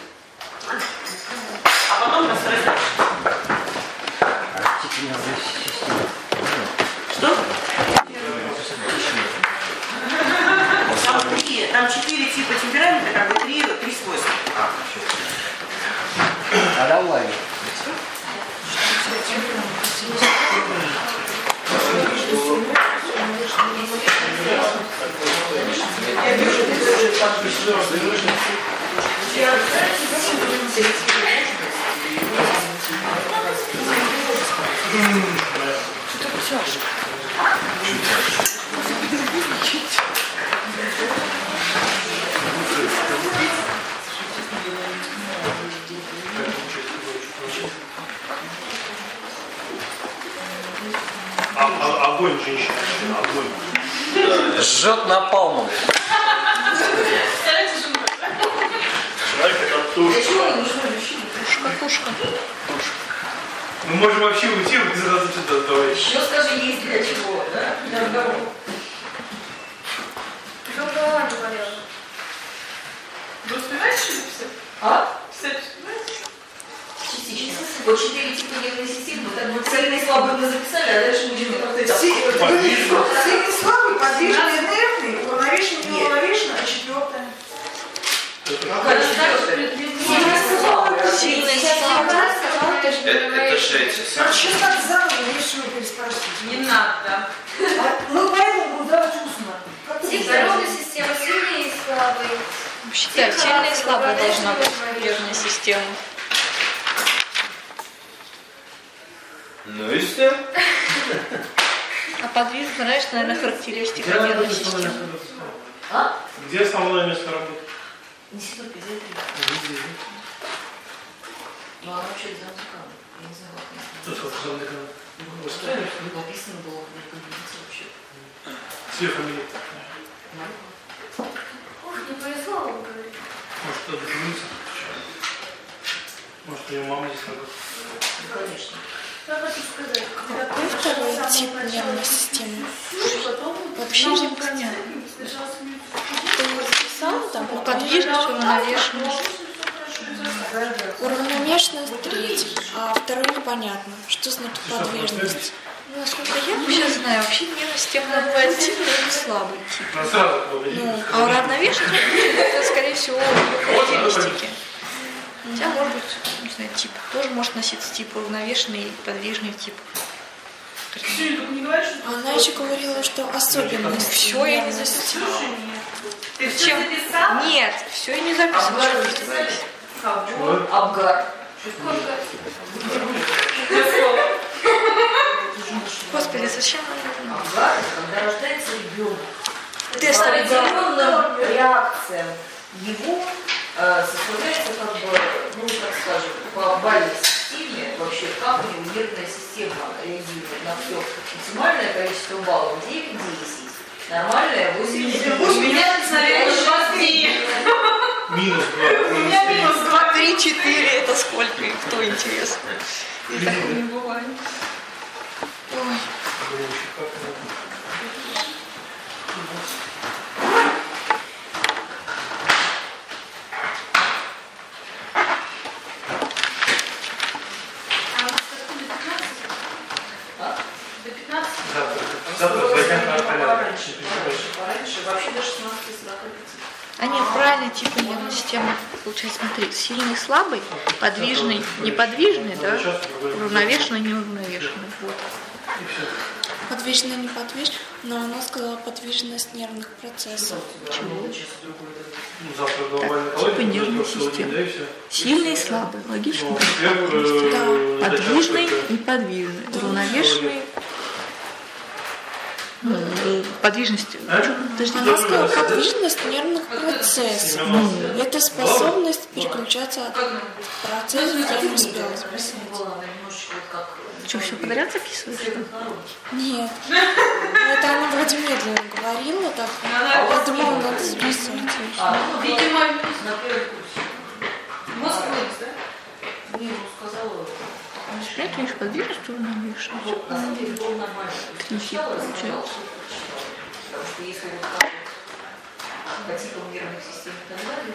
А потом расстроиться. Что? Там, три, там четыре типа темперамента, как бы три, три свойства. А, а давай. А, а, огонь, женщина, огонь. Жжет напалмом. Человек это тушь. Пушка, пушка. Мы можем вообще уйти без раза сюда, давай. Еще скажи, есть для чего, да? Для разговора. Что голова говорила? Вы успеваете что-то писать? А? Писать успеваете? Частично. Вот четыре типа нервной системы, так вот сильные и слабые мы записали, а дальше будем как-то... Сильный, слабый, подвижный, нервный, уравновешенный, неуравновешенный, а четвертое. Какая четвертая? Сильная слабая. Это шесть. Сейчас так заново решил переспросить. Не надо. Ну, поэтому куда устно. Нервная система сильные и слабые. Считаю, сильная и слабая должна быть нервная система. Ну и все. А подвижность, знаешь, наверное, характеристика нервной системы. А? Где основное место работы? Институт педиатрии. Ну, она вообще за музыкант. Я не знаю, как Что сколько за мной? это написано было в кабинете вообще. Все фамилии. Ох, не повезло вам, говорит. Может, это документ? Может, у нее мама здесь работает? Конечно. Я хочу сказать, когда Какой второй тип нервной системы? Вообще не понятно. Ты его записал там? Подвижность, уравновешенность. Уравновешенность третий, а второй непонятно. Что значит подвижность? Ну, насколько я вообще знаю, вообще нервная система бывает сильный и слабый тип. Ну, сразу говорили. Ну, а уравновешенность это, скорее всего, ее характеристики. Хотя, может быть, не знаю, тип. Тоже может носиться тип уравновешенный и подвижный тип. Все, только не говоришь, что... Она еще говорила, что особенность. Все я не записала. Ты все Чем? записал? Нет, все я не записала. Абгар Что вы вы записали? издеваетесь? Кого? Абгар. Господи, зачем она нужна? Абгар – когда рождается ребенок. Тест По Абгара. определенным реакциям его э, составляется, как бы, ну, так скажем, по бальной системе, вообще, как у него нервная система реагирует на все. Максимальное количество баллов девять-десять, нормальное восемь-девять. У меня, наверное, двадцать. Минус два. У меня минус два. Три-четыре это сколько? И кто, интересно? И такого не бывает. Ой. А у нас как до пятнадцати? А? До пятнадцати? Завтра. Завтра зайдем на порядок. Пораньше, пораньше, пораньше. Вообще до шестнадцати сорока пяти. А нет, правильно, типа нервной системы получается, смотри, сильный, слабый, подвижный, неподвижный, да, уравновешенный, неуравновешенный. Вот. И все. подвижно, неподвижно, но она сказала подвижность нервных процессов. Чего? Ну, завтра глобальная Так, типа нервной системы. Сильный и слабый, логично. Подвижный, неподвижный, уравновешенный. Подвижность. Она сказала подвижность нервных процессов. Это способность переключаться от процессов, я не успела записать. Что, все подряд записываешь? Нет. Это она вроде медленно говорила так. Я думала, надо записывать. Видимо, Мозг да? Не, сказала. Нет, видишь, подвижность уравновешенность. Вот, на самом деле, было нормально. Сначала я сказала, что потому что если вот как по типам нервных систем и так далее,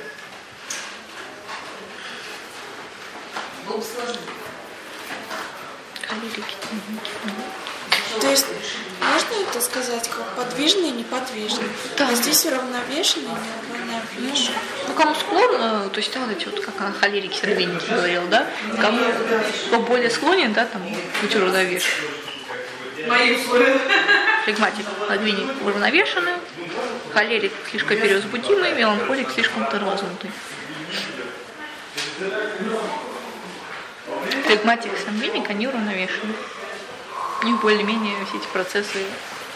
было бы сложнее. Холерики. То есть, можно это сказать, как подвижный и неподвижный? Да. А здесь уравновешенный и неуравновешенный. Ну, кому склонно, то есть, да, вот эти вот, как она холерики, сравненники говорил, да, кому кто более склонен, да, там, быть уравновешенным. мои условия. Флегматик, подвижник уравновешенный, холерик слишком перевозбудимый, меланхолик слишком тормознутый. Флегматик и сангвиник, они уравновешены. У них более-менее все эти процессы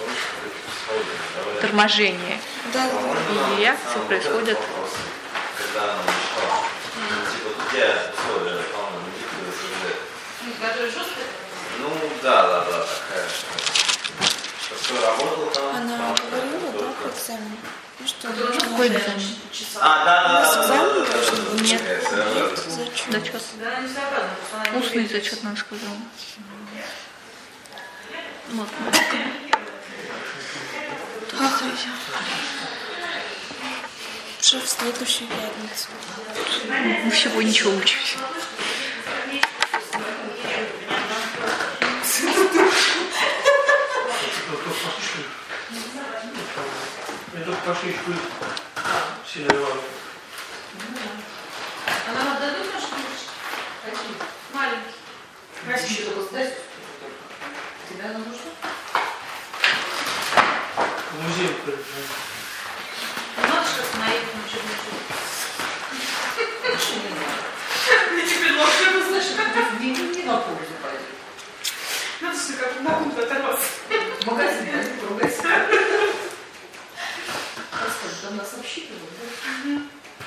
торможения Да, и реакции происходят. Который жесткий? Ну да, да, да, такая. Что работал там? она говорила, да, по экзамену? Ну что, Какой экзамен? А, да, да, да. экзамен должен быть? Нет. Зачем? Зачет. Да, она не сообразна, потому что она не Устный умеет. зачет нам сказала. Вот. Ах, уже в следующую пятницу. Мы всего ничего учимся. Я только пошли школы. Сильно Ивановна. Она нам дадут наши книжки? Какие? Маленькие. Красивый только сдать. Тебе она нужна? В музей ходит. Надо же как на их учебнике. Не знаю. Я тебе предложила, Знаешь, это не, не на пользу пойдет. надо же как на кухню оторваться. В магазин пойдет, ругайся. Расскажи, там нас обсчитывают, да?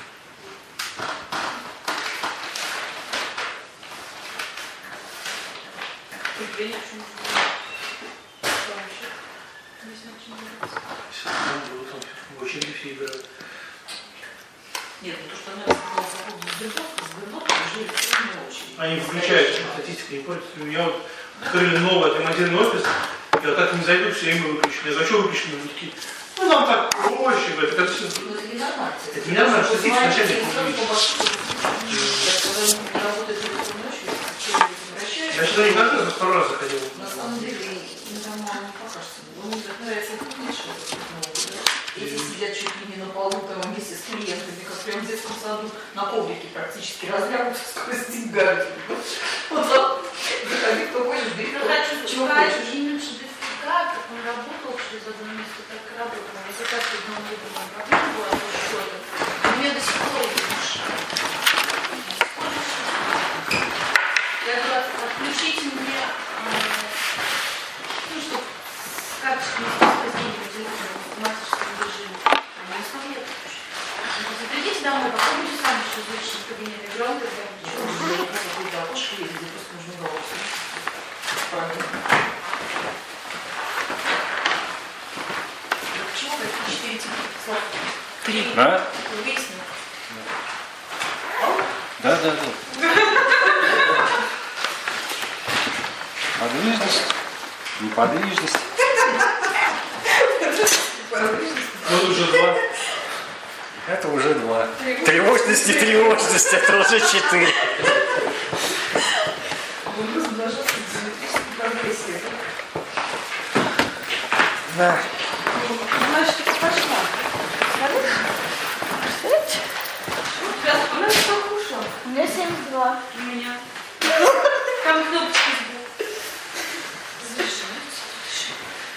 Я не почему что вообще? Не знаю, чем нравится. Сейчас там было, там в очереди все играют. Нет, ну то, что она рассказала по поводу Сбербанка, Сбербанк уже электронная очередь. Они включают, статистика не портится. У меня вот открыли новый отремонтированный офис, и вот так не зайдут, все время выключили. Я говорю, а что выключили? Они такие, ну нам так проще, говорят, это все. Ну, это не нормально. Это не нормально, что статистика начальник сразу увеличит. по большому. Я когда не работает электронная очередь, все возвращаешь. Я сюда никогда за второй раз заходил. На самом деле, ненормально покажется. Ну, мне так нравится это меньше. Эти сидят чуть ли не на полу там вместе с клиентами, как прямо в детском саду, на коврике практически разлягут сквозь деньгами. Вот так. Заходи, кто хочешь, бери, Я кто хочу чего сказать, хочешь. имидж дефикат, он работал через одно место, так и работал. Это как одно выбором проблема была что-то. У меня до сих пор имидж. Я говорю, отключите мне, ну, что с карточками воспроизведения телефона в автоматическом режиме. Они не смогли отключить. Придите домой, попробуйте сами еще изучить в кабинете громко, когда ничего. Да, пошли, где просто нужно голосовать. Правильно. Почему такие четыре типа слов? Три. А? Выяснил. Да, да, да. Подвижность, неподвижность. Вот уже два. Это уже два. Тревожность и тревожность, это уже четыре. Вопрос должен быть геометрической прогрессии. Да. Значит, ты пошла. Сейчас, она что кушала? У меня семьдесят два. У меня. Там кнопочки сбил.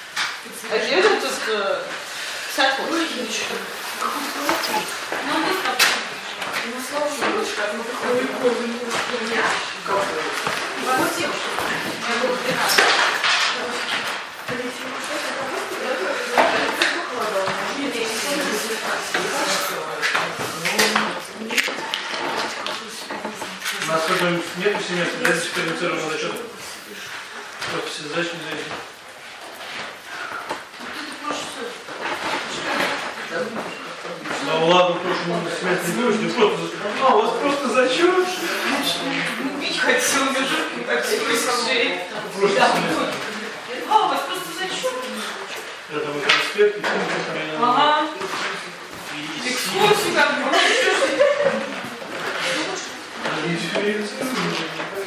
У нас потом нет семестра, да, дифференцированного зачета. Только все задачи не зайдут. Ну ладно, в прошлом семестре не нужно, просто а, у вас просто зачет. Пить хотел, между так все присаживает. А, у вас просто зачет? Это мой конспект, и фильм, Ага. и Экскурсию как бы. не дифференцированные.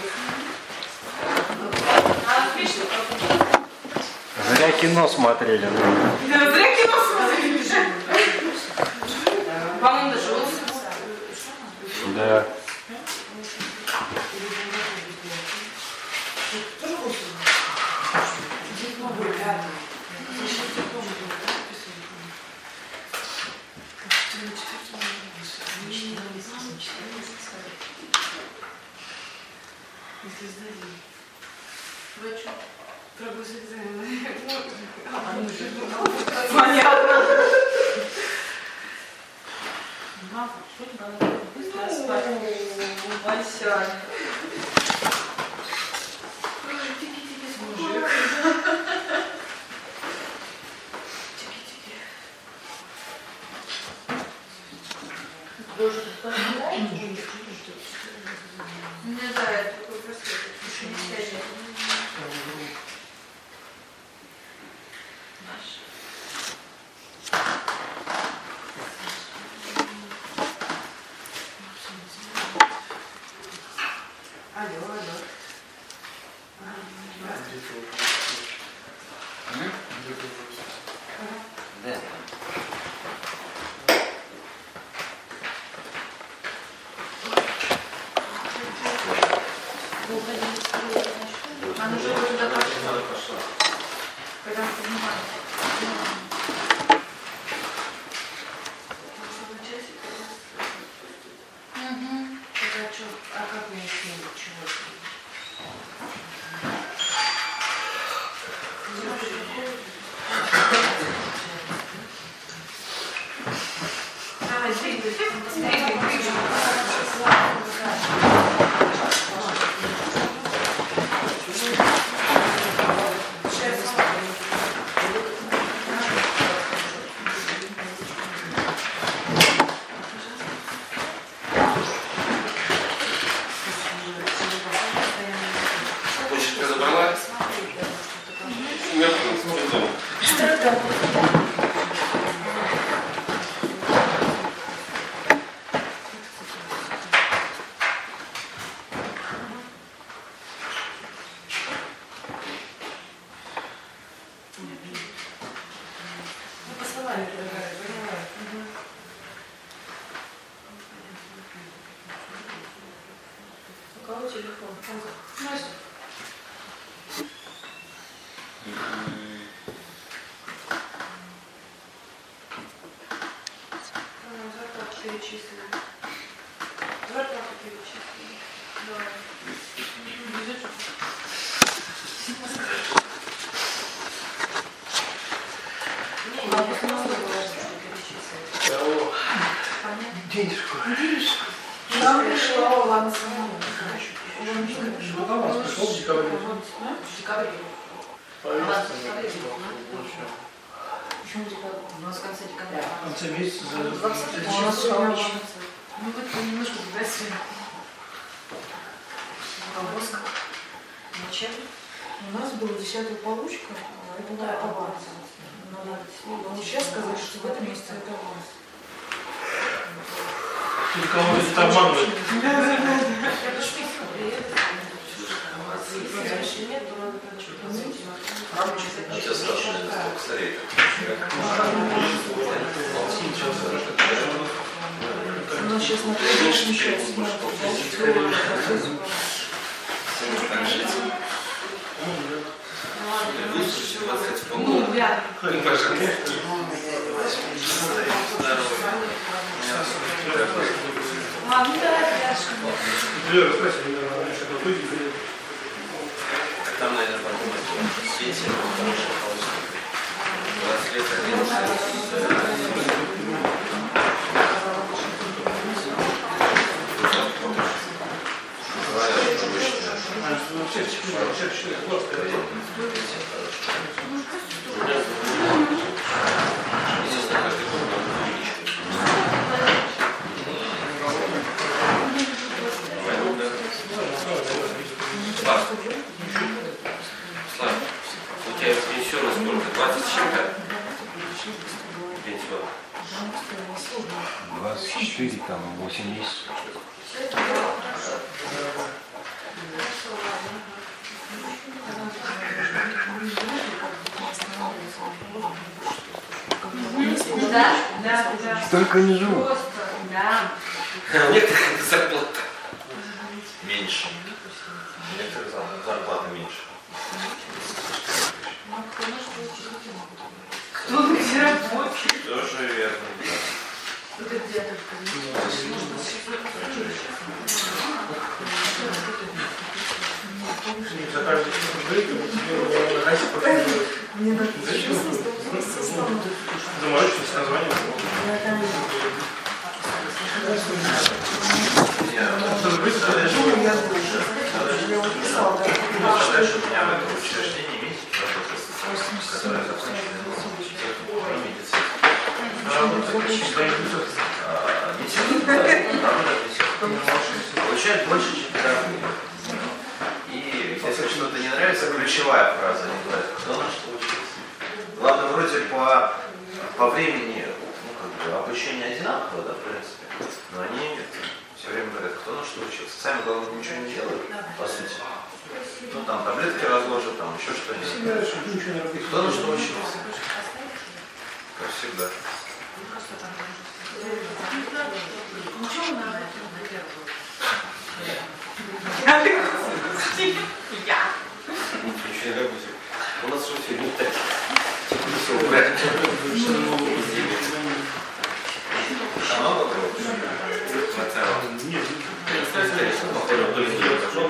Отлично. Зря кино смотрели. Да, зря кино смотрели. По-моему, даже он. Да. Понятно. Вася. Не знаю, такой браслет. Не сядет. Алло, алло. Да. Она уже туда пошла. Когда он поднимается. Угу. Это что, а как мне с ним? Чего? Давай, двигай. Двигай, двигай. Почтка забрала? У меня потом смотрит дома. У кого телефон? Настя. Зарплату перечислили. Зарплату перечислили. Давай. Не, я просто могу перечислить. Денежку. Нам пришло, ладно, самому. Ну, там у вас пришел в декабре. В декабре. Повестка. Почему в декабре? У нас в конце декабря. В конце месяца У нас за сегодня ну, вы немножко попросили. Колбаска. Зачем? У нас была десятая получка, а это да, аванс. Но сейчас сказать, что в этом месяце это аванс. Ты кого это обманывает? Это ж письмо. Если нет, то надо подождать. А тебя спрашивают, сколько старей? У нас сейчас на предыдущем сейчас Так жить. Выслушайте, двадцать Ну, полгода. рядом. Ну, пожалуйста. А, ну давай рядышком. Лера, спроси, наверное, что такое выйдет. Там, наверное, подумать, что сети хорошие получится. двадцать лет один. Слава, у тебя пенсион сколько? двадцать с чем-то? Пенсион. двадцать четыре, там, восемь месяцев. Да, да, да. Столько не живу. Просто, да. У некоторых зарплата меньше. У некоторых зарплата меньше. Кто где работает? Тоже верно. Это где Заморочились с названием. Дальше у меня в этом учреждении медики работают, которые закончили технику медицины. Получают больше, чем педагоги. И если что-то не нравится, ключевая фраза, они говорят, кто на что учился. Ладно, вроде по, по времени ну, как бы, обучения одинаково, да, в принципе, но они все время говорят, кто на что учился. Сами, главное, ничего не делают, по сути. Ну, там таблетки разложат, там еще что-нибудь. И кто на что учился. Как всегда. Я. Ничего не работает. У нас шутки не так. Все убрать. А много было? В целом. Конечно, похоже, то есть я пошел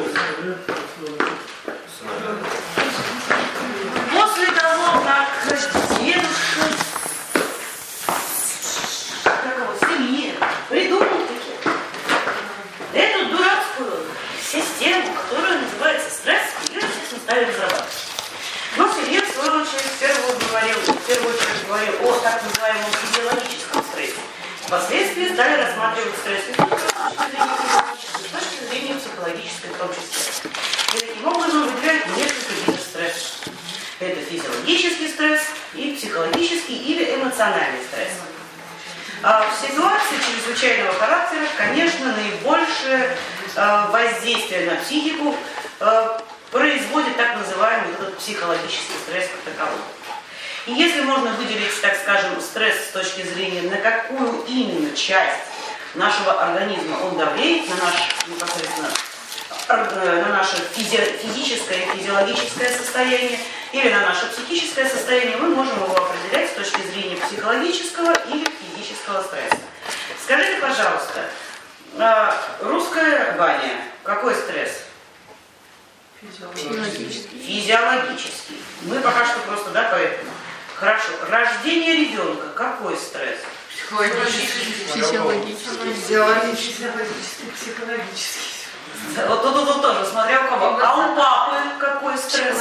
После того, как дедушка такого семьи придумал-таки эту дурацкую систему, которая называется стресс, ее, естественно, стали разрабатывать. Но Сергей, в свою очередь, в первую, говорил, в первую очередь говорил о так называемом физиологическом стрессе. Впоследствии стали рассматривать стресс не только с точки зрения физиологической, с точки зрения психологической в том числе. И таким образом выделяют несколько видов стресса. Это физиологический стресс и психологический или эмоциональный стресс. А в ситуации чрезвычайного характера, конечно, наибольшее э, воздействие на психику э, производит так называемый вот этот психологический стресс как таковой. И если можно выделить, так скажем, стресс с точки зрения, на какую именно часть нашего организма он давлеет, на наш, непосредственно, на наше физи- физическое и физиологическое состояние или на наше психическое состояние, мы можем его определять с точки зрения психологического или физического стресса. Скажите, пожалуйста, русская баня, какой стресс? Физиологический. Физиологический. Мы пока что просто, да, поэтому. Хорошо. Рождение ребенка, какой стресс? Психологический. Физиологический. Физиологический, психологический. Вот тут, тут, тут тоже, смотря у кого. А у папы какой стресс?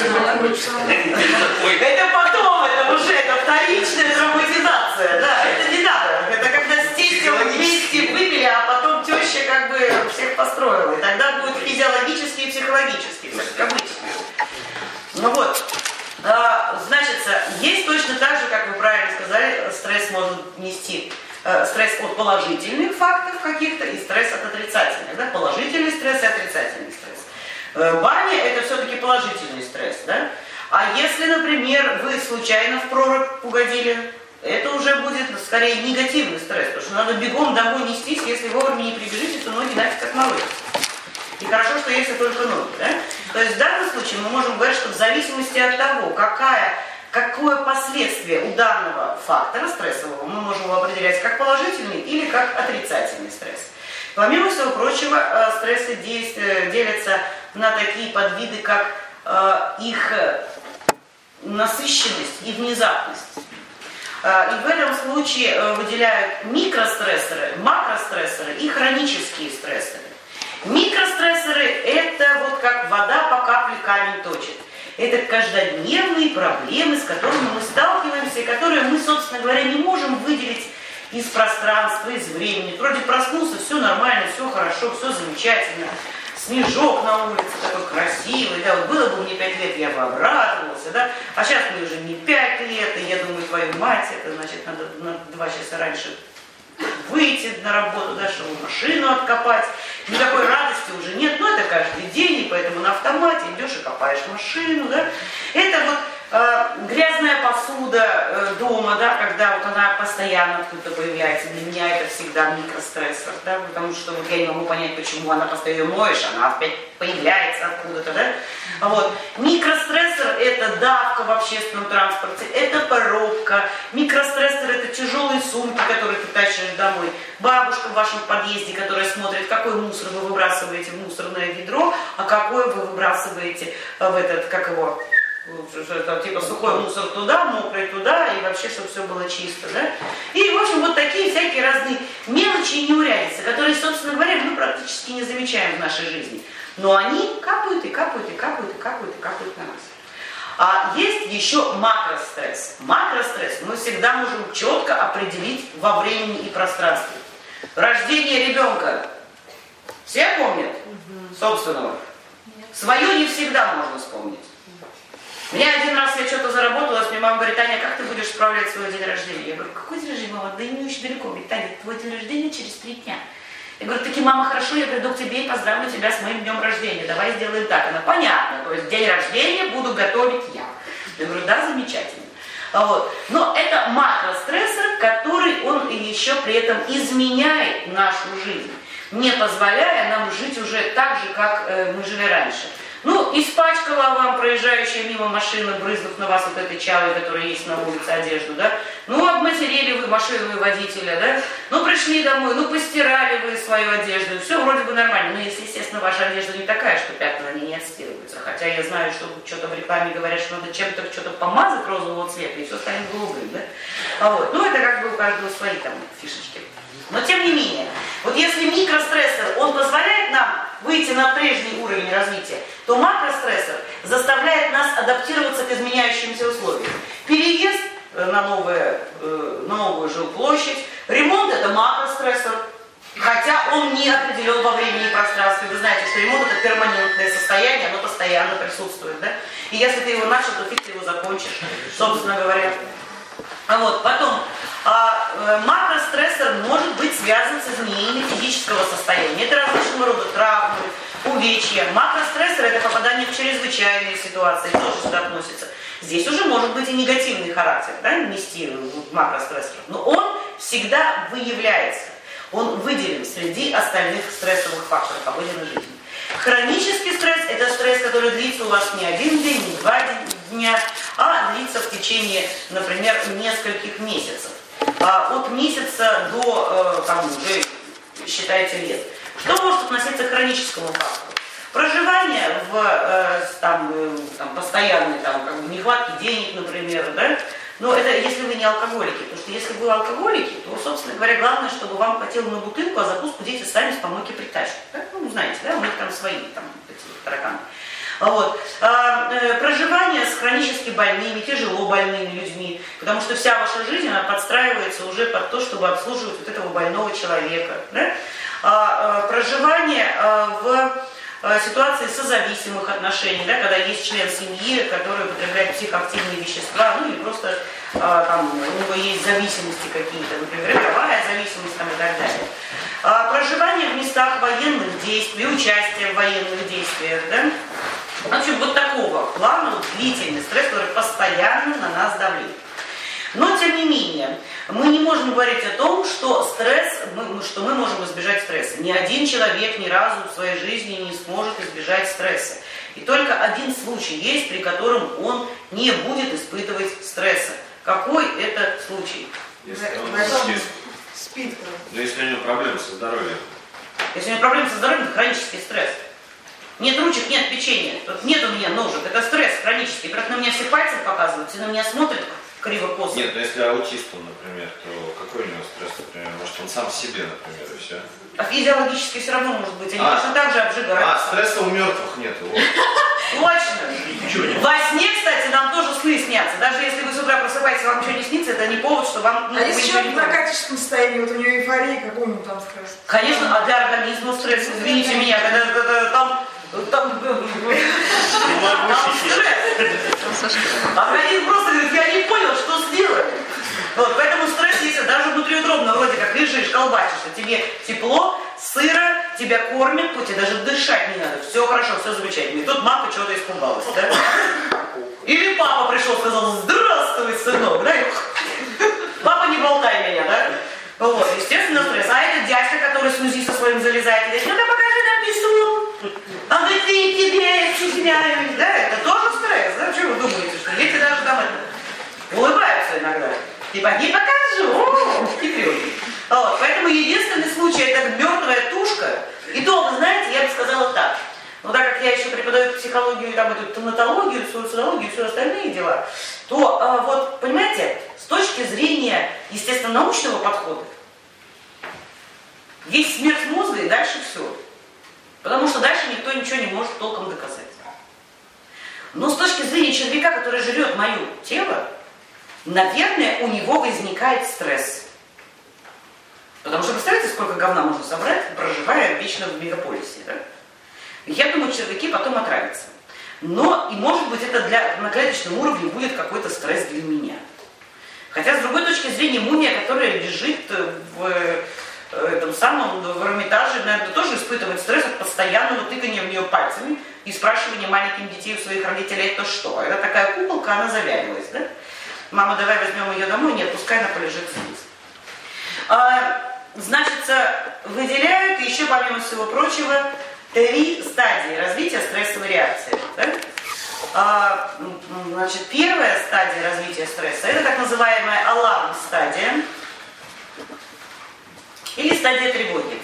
Это потом, это уже, это вторичная травматизация, да, это не надо. Это когда с тестем вместе выпили, а потом теща как бы всех построила. И тогда будет физиологический и психологический, как обычно. Ну вот, значит, есть точно так же, как вы правильно сказали, стресс может нести. Стресс от положительных фактов каких-то и стресс от отрицательных. Да? Положительный стресс и отрицательный стресс. Баня – это все-таки положительный стресс. Да? А если, например, вы случайно в прорубь угодили, это уже будет скорее негативный стресс, потому что надо бегом домой нестись, если вовремя не прибежите, то ноги нафиг отмолотятся. И хорошо, что если только ноги. Да? То есть в данном случае мы можем говорить, что в зависимости от того, какая, какое последствие у данного фактора стрессового, мы можем его определять как положительный или как отрицательный стресс. Помимо всего прочего, стрессы делятся на такие подвиды, как их насыщенность и внезапность. И в этом случае выделяют микрострессоры, макрострессоры и хронические стрессоры. Микрострессоры – это вот как вода по капле камень точит. Это каждодневные проблемы, с которыми мы сталкиваемся, и которые мы, собственно говоря, не можем выделить из пространства, из времени. Вроде проснулся, все нормально, все хорошо, все замечательно. Снежок на улице такой красивый, да, вот было бы мне пять лет, я бы обрадовался, да, а сейчас мне уже не пять лет, и я думаю, твою мать, это значит, надо на два часа раньше выйти на работу, да, чтобы машину откопать. Никакой радости уже нет, но это каждый день, и поэтому на автомате идешь и копаешь машину, да. Это вот э, грязная посуда э, дома, да, когда вот она постоянно откуда-то появляется. Для меня это всегда микрострессор, да, потому что вот я не могу понять, почему она постоянно ее моешь, она опять появляется откуда-то, да. Вот. Микрострессор – это давка в общественном транспорте, это пробка. Микрострессор – это тяжелые сумки, которые ты тащишь домой. Бабушка в вашем подъезде, которая смотрит, какой мусор вы выбрасываете в мусорное ведро, а какой вы выбрасываете в этот, как его, типа сухой мусор туда, мокрый туда, и вообще, чтобы все было чисто, да? И, в общем, вот такие всякие разные мелочи и неурядицы, которые, собственно говоря, мы практически не замечаем в нашей жизни. Но они капают и капают и капают и капают и капают на нас. А есть еще макростресс. Макростресс мы всегда можем четко определить во времени и пространстве. Рождение ребенка. Все помнят? Угу. Собственного? Нет. Свое не всегда можно вспомнить. Мне один раз я что-то заработалась, мне мама говорит: Таня, как ты будешь справлять свой день рождения? Я говорю: какой день рождения, мама? Да не очень далеко. Говорит: Таня, твой день рождения через три дня. Я говорю: таки, мама, хорошо, я приду к тебе и поздравлю тебя с моим днем рождения. Давай сделаем так. Она: понятно, то есть день рождения буду готовить я. Я говорю: да, замечательно. Вот. Но это макрострессор, который он еще при этом изменяет нашу жизнь, не позволяя нам жить уже так же, как э, мы жили раньше. Ну, испачкала вам проезжающая мимо машина, брызнув на вас вот этой чалой, которая есть на улице, одежду, да? Ну, обматерили вы машину и водителя, да? Ну, пришли домой, ну, постирали вы свою одежду, все вроде бы нормально. Но если, естественно, ваша одежда не такая, что пятна на ней не отстирываются. Хотя я знаю, что что-то в рекламе говорят, что надо чем-то что-то помазать розового цвета, и все станет голубым, да? А вот. Ну, это как бы у каждого свои там фишечки. Но тем не менее, вот если микрострессор, он позволяет нам выйти на прежний уровень развития, то макрострессор заставляет нас адаптироваться к изменяющимся условиям. Переезд на, новое, на новую жилплощадь, ремонт – это макрострессор, хотя он не определен во времени и пространстве. Вы знаете, что ремонт – это перманентное состояние, оно постоянно присутствует, да? И если ты его начал, то фиг ты его закончишь, собственно говоря. А вот, потом, а, э, макрострессор может быть связан с изменением физического состояния. Это различного рода травмы, увечья. Макрострессор – это попадание в чрезвычайные ситуации, тоже сюда относится. Здесь уже может быть и негативный характер, да, нести макрострессор. Но он всегда выявляется. Он выделен среди остальных стрессовых факторов обыденной жизни. Хронический стресс – это стресс, который длится у вас не один день, не два дня, а длится в течение, например, нескольких месяцев. От месяца до, там, уже, считайте, лет. Что может относиться к хроническому фактору? Проживание в там, там, постоянной там, как бы, нехватке денег, например, да? Но это если вы не алкоголики, потому что если вы алкоголики, то, собственно говоря, главное, чтобы вам хватило на бутылку, а закуску дети сами с помойки притащат. Да? Ну, знаете, да, у них там свои там, эти тараканы. Вот. А, э, проживание с хронически больными, тяжело больными людьми, потому что вся ваша жизнь, она подстраивается уже под то, чтобы обслуживать вот этого больного человека. Да? А, а, проживание а, в ситуации созависимых отношений, да, когда есть член семьи, который употребляет психоактивные вещества, ну или просто а, там, у него есть зависимости какие-то, например, игровая зависимость там, и так далее. А, проживание в местах военных действий, участие в военных действиях, да? В общем, вот такого плана вот, длительный стресс, который постоянно на нас давит. Но, тем не менее, мы не можем говорить о том, что стресс, мы, что мы можем избежать стресса. Ни один человек ни разу в своей жизни не сможет избежать стресса. И только один случай есть, при котором он не будет испытывать стресса. Какой это случай? Если он спит. Но если у него проблемы со здоровьем. Если у него проблемы со здоровьем, это хронический стресс. Нет ручек, нет печенья, тут нет у меня ножек, это стресс хронический. Просто на меня все пальцы показывают, все на меня смотрят криво-косо. Нет, но если аутист он, например, то какой у него стресс, например? Может, он сам себе, например, и все? А физиологически все равно может быть, они а, точно так же обжигают. А, стресса у мертвых нет. Вот. Точно. Во сне, кстати, нам тоже сны снятся. Даже если вы с утра просыпаетесь, вам ничего не снится, это не повод, что вам... Ну, а если человек в наркотическом состоянии, вот у него эйфория, какой у него там стресс? Конечно, а для организма стресс, извините меня, когда, когда, там... Там, там стресс. Организм просто говорит, я не понял, что сделали. Вот, поэтому стресс, если даже внутриутробно вроде как лежишь, колбасишься, тебе тепло, сыро, тебя кормят, то тебе даже дышать не надо. Все хорошо, все замечательно. И тут мама чего-то испугалась, да? Или папа пришел, сказал, здравствуй, сынок, да? Папа, не болтай меня, да? Вот, естественно, стресс. А это дядька, который с УЗИ со своим залезает, и говорит, ну-ка покажи нам писюн. А говорит, ты тебе я стесняюсь, да? Это тоже стресс, да? Что вы думаете, что дети даже там это улыбаются иногда? Типа, не покажу, хитрюги. Вот, поэтому единственный случай это мертвая тушка. И то, вы знаете, я бы сказала так. Но так как я еще преподаю психологию, там эту тонатологию, суицидологию и все остальные дела, то а, вот, понимаете, с точки зрения, естественно, научного подхода, есть смерть мозга и дальше все. Потому что дальше никто ничего не может толком доказать. Но с точки зрения человека, который жрет мое тело, наверное, у него возникает стресс. Потому что представляете, сколько говна можно собрать, проживая вечно в мегаполисе, да? Я думаю, человеки потом отравятся. Но, и может быть, это для, на клеточном уровне будет какой-то стресс для меня. Хотя, с другой точки зрения, мумия, которая лежит в этом самом, в Эрмитаже, наверное, тоже испытывает стресс от постоянного тыкания в нее пальцами и спрашивания маленьких детей у своих родителей, это что? Это такая куколка, она завялилась, да? Мама, давай возьмем ее домой, нет, пускай она полежит вниз. А, значит, выделяют еще, помимо всего прочего, три стадии развития стрессовой реакции. Да? А, значит, первая стадия развития стресса – это так называемая аларм-стадия или стадия тревоги.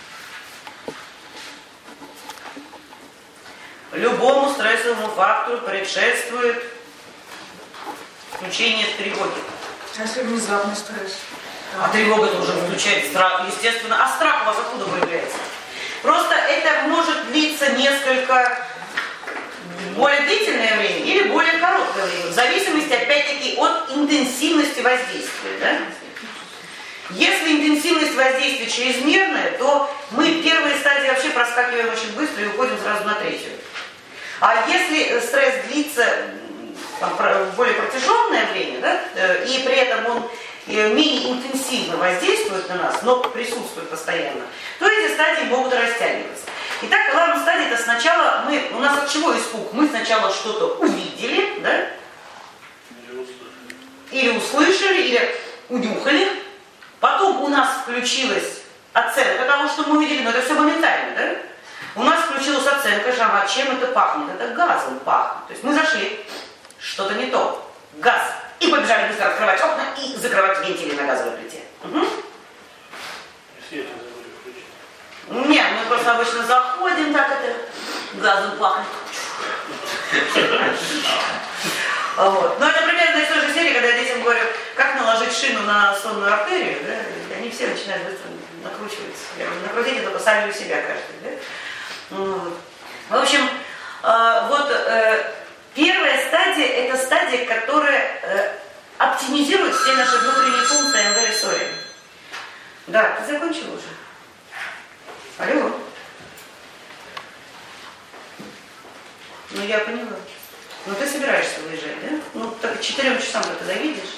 Любому стрессовому фактору предшествует включение тревоги. А если внезапный стресс? А тревога тоже включает страх, естественно. А страх у вас откуда появляется? Просто это может длиться несколько более длительное время или более короткое время, в зависимости, опять-таки, от интенсивности воздействия. Да? Если интенсивность воздействия чрезмерная, то мы первые стадии вообще проскакиваем очень быстро и уходим сразу на третью. А если стресс длится там, более протяженное время, да, и при этом он менее интенсивно воздействует на нас, но присутствует постоянно, то эти стадии могут растягиваться. Итак, аларм-стадия – это сначала мы, у нас от чего испуг? Мы сначала что-то увидели, да? Или услышали, или унюхали. Потом у нас включилась оценка того, что мы увидели, но это все моментально, да? У нас включилась оценка, ага, чем это пахнет? Это газом пахнет. То есть мы зашли, что-то не то, газ. И побежали быстро открывать окна и закрывать вентили на газовой плите. Угу. Нет, мы просто обычно заходим, так это газом пахнет. Вот. Но это примерно из той же серии, когда я детям говорю, как наложить шину на сонную артерию, да, и они все начинают быстро накручиваться. Я говорю, накрутите только сами у себя каждый. Да? Вот. В общем, э, вот э, первая стадия – это стадия, которая э, оптимизирует все наши внутренние функции. I'm very sorry. Да, ты закончил уже? Алло. Ну, я поняла. Ну, ты собираешься выезжать, да? Ну, так к четырем часам ты заедешь.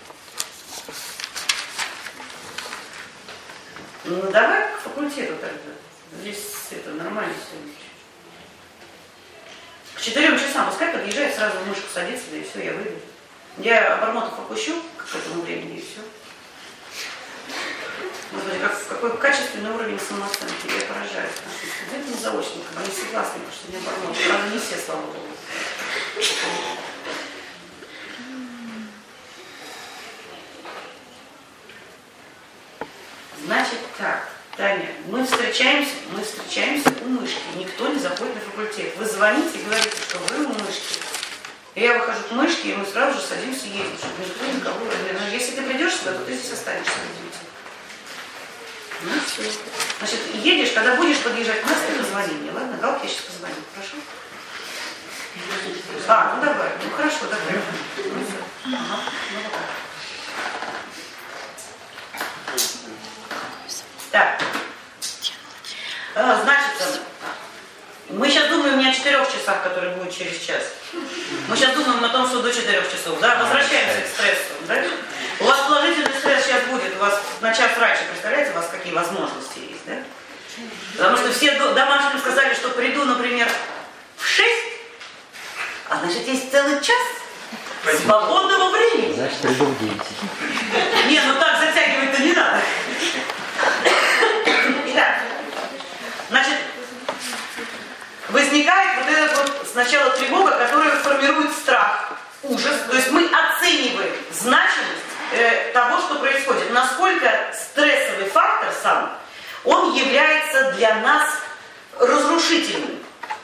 Ну, давай к факультету тогда. Здесь это нормально все. К четырем часам, пускай подъезжает, сразу в мышку садится, да и все, я выйду. Я обормотов опущу к этому времени и все. Господи, как, какой качественный уровень самооценки. Я поражаюсь нашим студентам заочникам. Они согласны, потому что не обормоты. Правда, не все, слава Богу. Значит так, Таня, мы встречаемся, мы встречаемся у Мышки. Никто не заходит на факультет. Вы звоните и говорите, что вы у Мышки. И я выхожу к Мышке, и мы сразу же садимся и едем, чтобы никто никого не... Но если ты придешь сюда, то ты здесь останешься. Ну все. Значит, едешь, когда будешь подъезжать к нас, ты позвони мне, ладно? Галка, я сейчас позвоню, хорошо? А, ну давай, ну хорошо, давай. Ну все. Ага, ну вот так. Так. А, значит, мы сейчас думаем не о четырех часах, которые будут через час. Мы сейчас думаем о том, что до четырех часов. Да? Возвращаемся к стрессу. Да? У вас положительный стресс сейчас будет. У вас на час раньше, представляете, у вас какие возможности есть, да? Потому что все домашним сказали, что приду, например, в шесть, а значит есть целый час свободного времени. Значит, приду в девять. Не, ну так затягивать-то не надо. Итак, значит, возникает вот эта вот сначала тревога, которая формирует страх, ужас. То есть мы оцениваем значимость э, того, что происходит. Насколько стрессовый фактор сам, он является для нас разрушительным.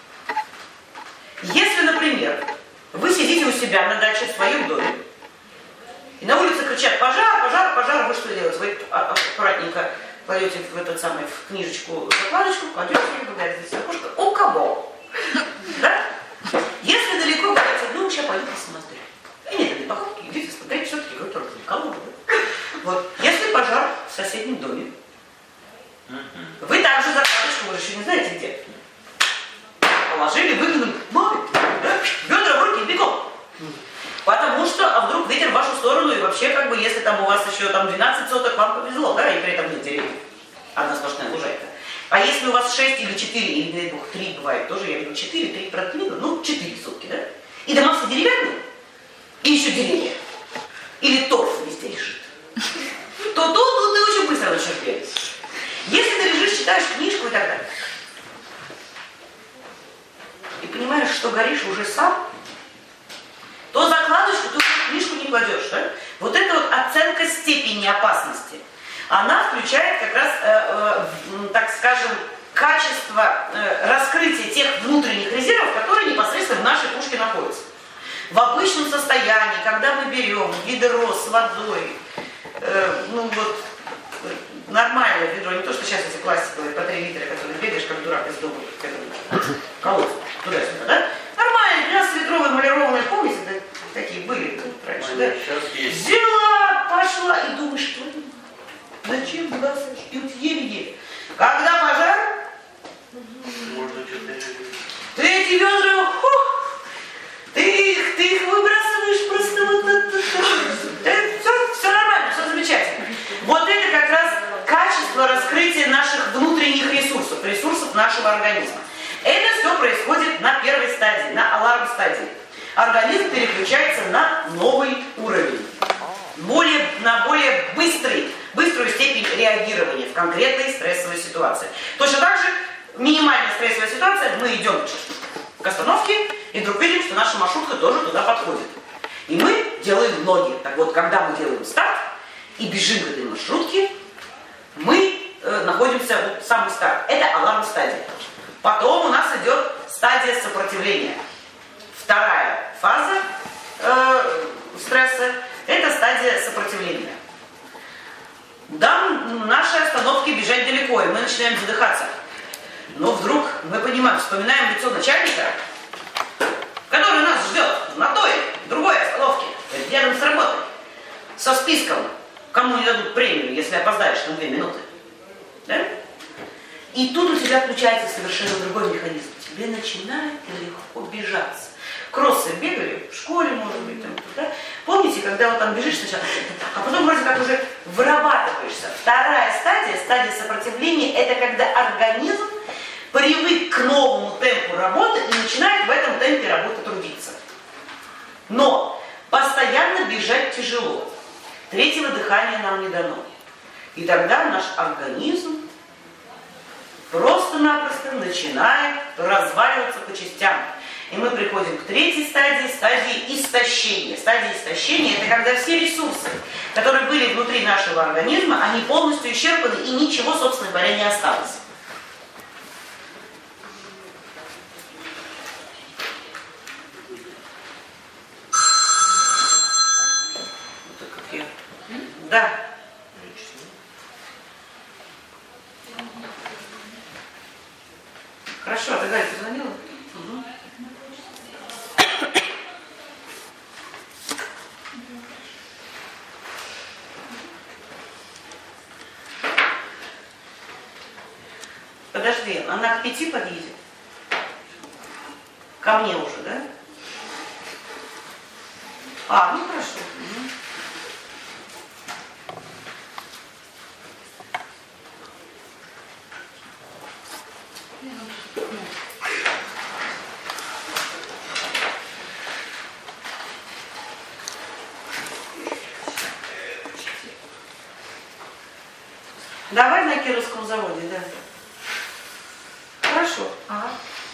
Если, например, вы сидите у себя на даче в своем доме, и на улице кричат «пожар, пожар, пожар», вы что делаете? Вы аккуратненько кладете в этот самый, в книжечку закладочку, кладете и здесь окошко. У кого? Да? Если далеко говорите, ну, сейчас пойду посмотрю. И нет, не походки, идите смотреть, все-таки вы только кого. Вот. Если пожар в соседнем доме, вы также закладочку, вы еще не знаете где. Положили, выглянули, маме, да? Бедра в руки, бегом. Потому что, а вдруг ветер в вашу сторону, и вообще, как бы, если там у вас еще там двенадцать соток, вам повезло, да, и при этом нет деревьев. Одна сплошная лужайка. А если у вас шесть или четыре, или, дай бог, три бывает, тоже, я видел, четыре, три проткнула, ну, четыре сутки, да? И дома все деревянные, и еще деревья. Или торф везде лежит. То тут, тут ты очень быстро начнешь бегать. Если ты лежишь, читаешь книжку и так далее, и понимаешь, что горишь уже сам, то закладочку ты уже в книжку не кладешь. Да? Вот эта вот оценка степени опасности, она включает как раз, э, э, так скажем, качество э, раскрытия тех внутренних резервов, которые непосредственно в нашей пушке находятся. В обычном состоянии, когда мы берем ведро с водой, э, ну вот, нормальное ведро, не то, что сейчас эти пластиковые по три литра, которые бегаешь, как дурак из дома, колодец, туда-сюда, да? Нормально, двенадцатилитровые эмалированные, помните, да, такие были раньше, да? Взяла, пошла и думаешь, что это? Зачем бросаешь? И вот еле-еле. Когда пожар, ты эти ведра, хух, ты их, ты их выбрасываешь просто вот, вот, вот, это все, все нормально, все замечательно. Вот это как раз качество раскрытия наших внутренних ресурсов, ресурсов нашего организма. Это все происходит на первой стадии, на аларм-стадии. Организм переключается на новый уровень, более, на более быстрый, быструю степень реагирования в конкретной стрессовой ситуации. Точно так же, минимальная стрессовая ситуация, мы идем к остановке и вдруг видим, что наша маршрутка тоже туда подходит. И мы делаем ноги. Так вот, когда мы делаем старт и бежим к этой маршрутке, мы э, находимся в самый старт. Это аларм-стадия. Потом у нас идет стадия сопротивления. Вторая фаза э, стресса – это стадия сопротивления. Да, наши остановки бежать далеко, и мы начинаем задыхаться. Но вдруг мы понимаем, вспоминаем лицо начальника, который нас ждет на той, другой остановке, рядом с работой, со списком, кому не дадут премию, если опоздаешь на две минуты. Да? И тут у тебя включается совершенно другой механизм. Тебе начинает легко бежаться. Кроссы бегали в школе, может быть, там, да? Помните, когда вот там бежишь сначала, а потом вроде как уже вырабатываешься. Вторая стадия, стадия сопротивления, это когда организм привык к новому темпу работы и начинает в этом темпе работы трудиться. Но постоянно дышать тяжело. Третьего дыхания нам не дано. И тогда наш организм просто-напросто начинает разваливаться по частям. И мы приходим к третьей стадии, стадии истощения. Стадия истощения – это когда все ресурсы, которые были внутри нашего организма, они полностью исчерпаны и ничего, собственно говоря, не осталось. Да. Хорошо, а ты Галя позвонила? Угу. Подожди, она к пяти подъедет? Ко мне уже, да? А, ну хорошо. Угу. Давай на Кировском заводе, да. Хорошо. Ага.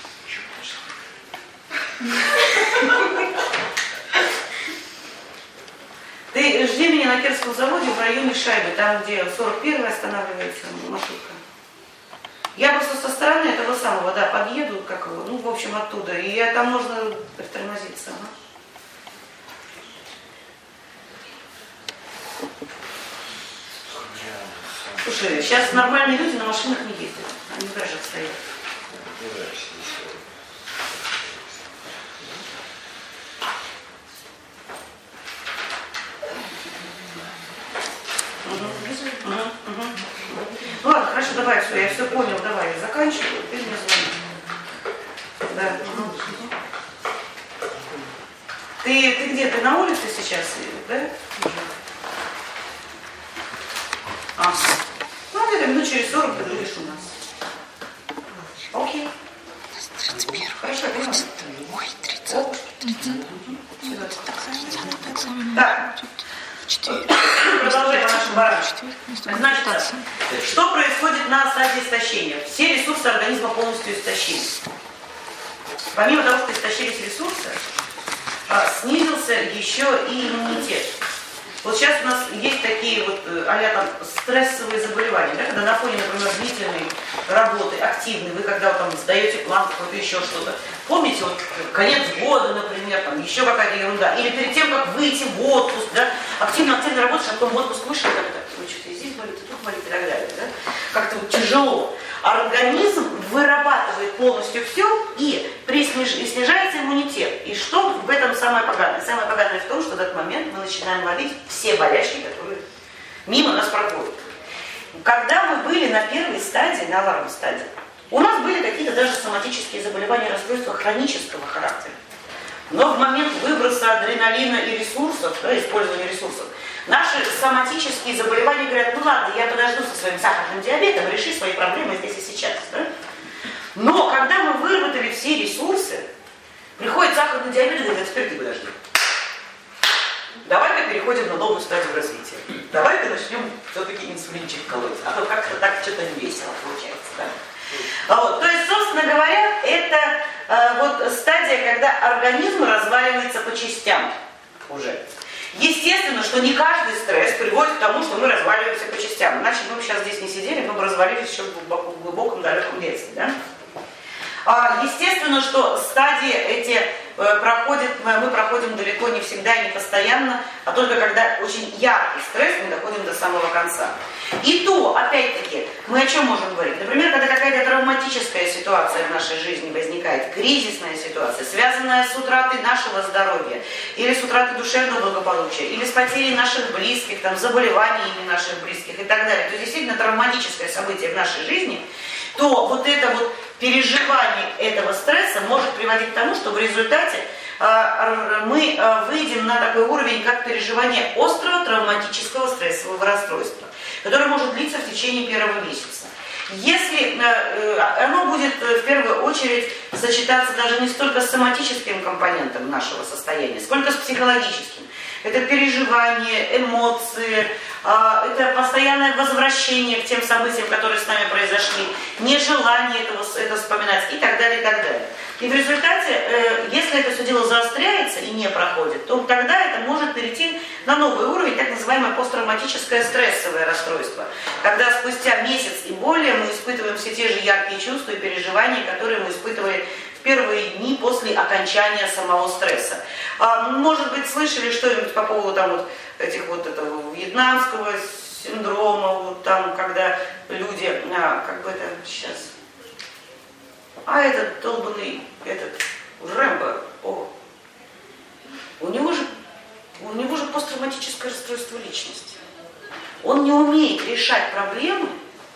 Ты жди меня на Кировском заводе в районе Шайбы, там, где сорок первая останавливается маршрутка. Я просто со стороны этого самого, да, подъеду, как его, ну, в общем, оттуда, и я, там можно притормозиться. Ага. Слушай, сейчас нормальные люди на машинах не ездят, они в гаражах стоят. Угу. Угу. Угу. Ну ладно, хорошо, давай, все, я все понял, давай, я заканчиваю, ты мне звонишь. Да. Угу. Ты, ты где, ты на улице сейчас, да? А. Ну, где-то минут через сорок ты будешь у нас. Окей. тридцать первый. Хорошо, понимаю. Ой, тридцать. тридцать. Так. Продолжаем нашу барану. Значит, что происходит на стадии истощения? Все ресурсы организма полностью истощились. Помимо того, что истощились ресурсы, снизился еще и иммунитет. Вот сейчас у нас есть такие вот а-ля там стрессовые заболевания, да, когда на фоне, например, длительной работы, активной, вы когда вот, там сдаете план какой-то, еще что-то. Помните, вот конец года, например, там еще какая-то ерунда. Или перед тем, как выйти в отпуск, да, активно-активно работаешь, а потом в отпуск вышел, как-то, вы что-то и здесь болит, и тут болит, и так далее, да. Как-то вот тяжело. Организм вырабатывает полностью все, и при сниж... и снижается иммунитет. И что в этом самое поганое? Самое поганое в том, что в этот момент мы начинаем ловить все болячки, которые мимо нас проходят. Когда мы были на первой стадии, на алармной стадии, у нас были какие-то даже соматические заболевания, расстройства хронического характера. Но в момент выброса адреналина и ресурсов, да, использования ресурсов, наши соматические заболевания говорят, ну ладно, я подожду со своим сахарным диабетом, реши свои проблемы здесь и сейчас. Да? Но когда мы выработали все ресурсы, приходит сахарный диабет и говорит, а теперь ты подожди. Давай-ка переходим на новую стадию развития. Давай-ка начнем все-таки инсулинчик колоть, а то как-то так что-то не весело получается. Да? А вот, то есть, собственно говоря, это э, вот стадия, когда организм разваливается по частям уже. Естественно, что не каждый стресс приводит к тому, что мы разваливаемся по частям. Иначе мы бы сейчас здесь не сидели, мы бы развалились еще в глубоком, в глубоком далеком детстве. Да? А, естественно, что стадии эти э, проходят, мы проходим далеко не всегда и не постоянно, а только когда очень яркий стресс, мы доходим до самого конца. И то, опять-таки, мы о чем можем говорить? Например, когда какая-то травматическая ситуация в нашей жизни возникает, кризисная ситуация, связанная с утратой нашего здоровья, или с утратой душевного благополучия, или с потерей наших близких, там, заболеваниями наших близких и так далее, то есть действительно травматическое событие в нашей жизни, то вот это вот переживание этого стресса может приводить к тому, что в результате э, мы э, выйдем на такой уровень, как переживание острого травматического стрессового расстройства, которое может длиться в течение первого месяца. Если э, оно будет в первую очередь сочетаться даже не столько с соматическим компонентом нашего состояния, сколько с психологическим. это переживания, эмоции, это постоянное возвращение к тем событиям, которые с нами произошли, нежелание этого, это вспоминать и так далее, и так далее. И в результате, если это все дело заостряется и не проходит, то тогда это может перейти на новый уровень, так называемое посттравматическое стрессовое расстройство, когда спустя месяц и более мы испытываем все те же яркие чувства и переживания, которые мы испытывали в первые дни после окончания самого стресса. Может быть, слышали что-нибудь по поводу там, вот, этих вот этого вьетнамского синдрома, вот, там, когда люди, а, как бы это сейчас... А этот долбанный, этот, Рэмбо, о, у него же, у него же посттравматическое расстройство личности. Он не умеет решать проблемы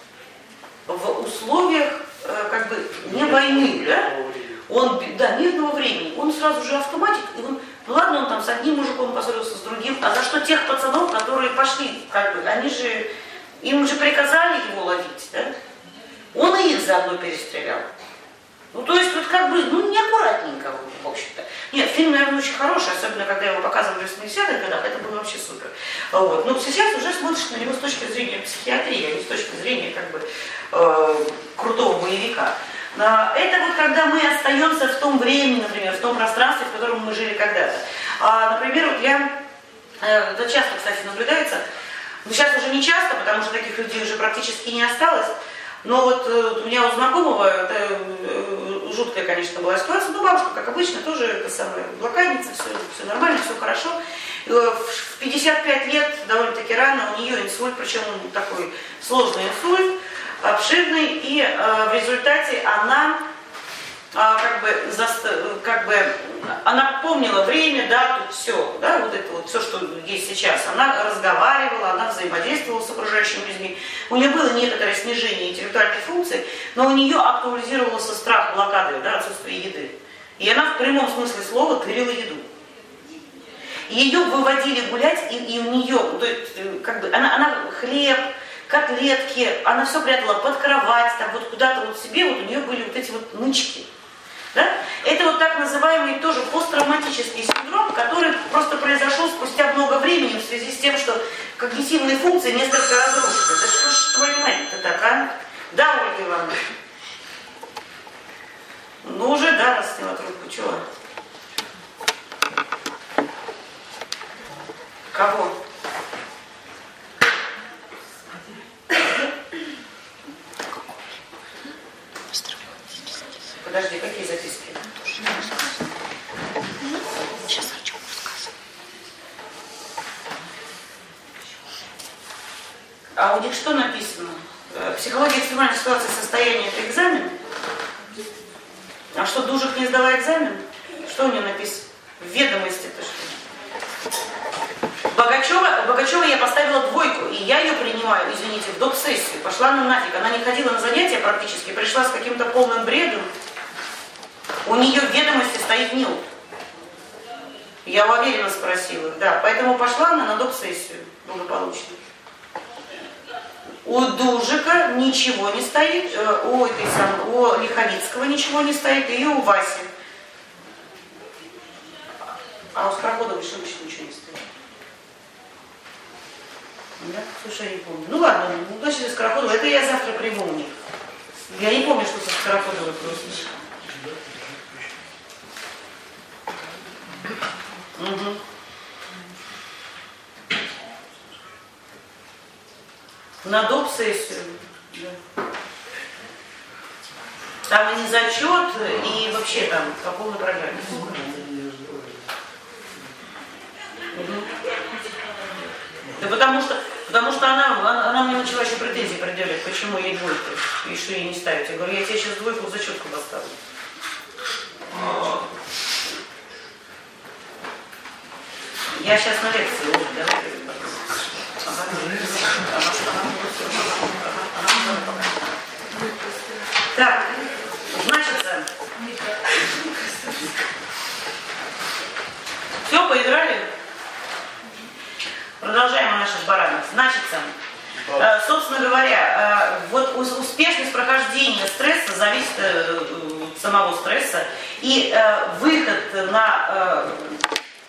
в условиях, э, как бы, не войны, да? Он, да, мирного времени. Он сразу же автоматик, и он, ну ладно, он там с одним мужиком поссорился, с другим, а за что тех пацанов, которые пошли, как бы, они же, им же приказали его ловить, да? Он и их заодно перестрелял. Ну, то есть, вот как бы, ну, неаккуратненько, в общем-то. Нет, фильм, наверное, очень хороший, особенно, когда его показывали в семидесятых годах, это было вообще супер. Вот. Но сейчас уже смотришь на него с точки зрения психиатрии, а не с точки зрения, как бы, э, крутого боевика. Это вот когда мы остаемся в том времени, например, в том пространстве, в котором мы жили когда-то. А, например, вот я, э, это часто, кстати, наблюдается, но сейчас уже не часто, потому что таких людей уже практически не осталось. Но вот э, у меня у знакомого, это э, жуткая, конечно, была ситуация, ну, бабушка, как обычно, тоже это самое, блокадница, все, все нормально, все хорошо. И, э, в пятьдесят пять лет, довольно-таки рано, у нее инсульт, причем он такой сложный инсульт, обширный, и э, в результате она а, как бы, заста, как бы, она помнила время, дату, все, да, вот это вот все, что есть сейчас. Она разговаривала, она взаимодействовала с окружающими людьми. У нее было некоторое снижение интеллектуальной функции, но у нее актуализировался страх блокады, да, отсутствие еды. И она в прямом смысле слова тырила еду. Ее выводили гулять, и, и у нее, то есть, как бы, она, она хлеб, котлетки, она все прятала под кровать, там вот куда-то вот себе, вот у нее были вот эти вот нычки. Да? Это вот так называемый тоже посттравматический синдром, который просто произошел спустя много времени в связи с тем, что когнитивные функции несколько разрушены. Да что ж твою мать-то так, а? Да, Ольга Ивановна? Ну уже, да, раз сняла трубку, чего? Кого? Подожди, какие записки? Сейчас хочу рассказать. А у них что написано? Психология экстремальной ситуации состояния — это экзамен? А что, Дужик не сдала экзамен? Что у нее написано? В ведомости-то что? Богачева, Богачева я поставила двойку, и я ее принимаю, извините, в доп-сессию. Пошла на нафиг. Она не ходила на занятия практически, пришла с каким-то полным бредом. У нее в ведомости стоит НИЛ. Я уверенно спросила, да. Поэтому пошла она на доп-сессию благополучно. У Дужика ничего не стоит, у, этой самой, у Лиховицкого ничего не стоит, и у Васи. А у Скороходова что ничего не стоит? Да? Слушай, я не помню. Ну ладно, ну, значит, Скороходова, это я завтра приму у них. Я не помню, что со Скороходовой просто. Угу. На доп-сессию. Да. Там и не зачет, и вообще там по полной программе. Угу. Да потому что, потому что она, она, она мне начала еще претензии предъявлять, почему ей двойку, и что ей не ставить. Я говорю, я тебе сейчас двойку в зачетку поставлю. Я сейчас на лекции, Оля, давай. Так, значит, все, поиграли? Продолжаем наших баранов. Значит, собственно говоря, вот успешность прохождения стресса зависит от самого стресса, и выход на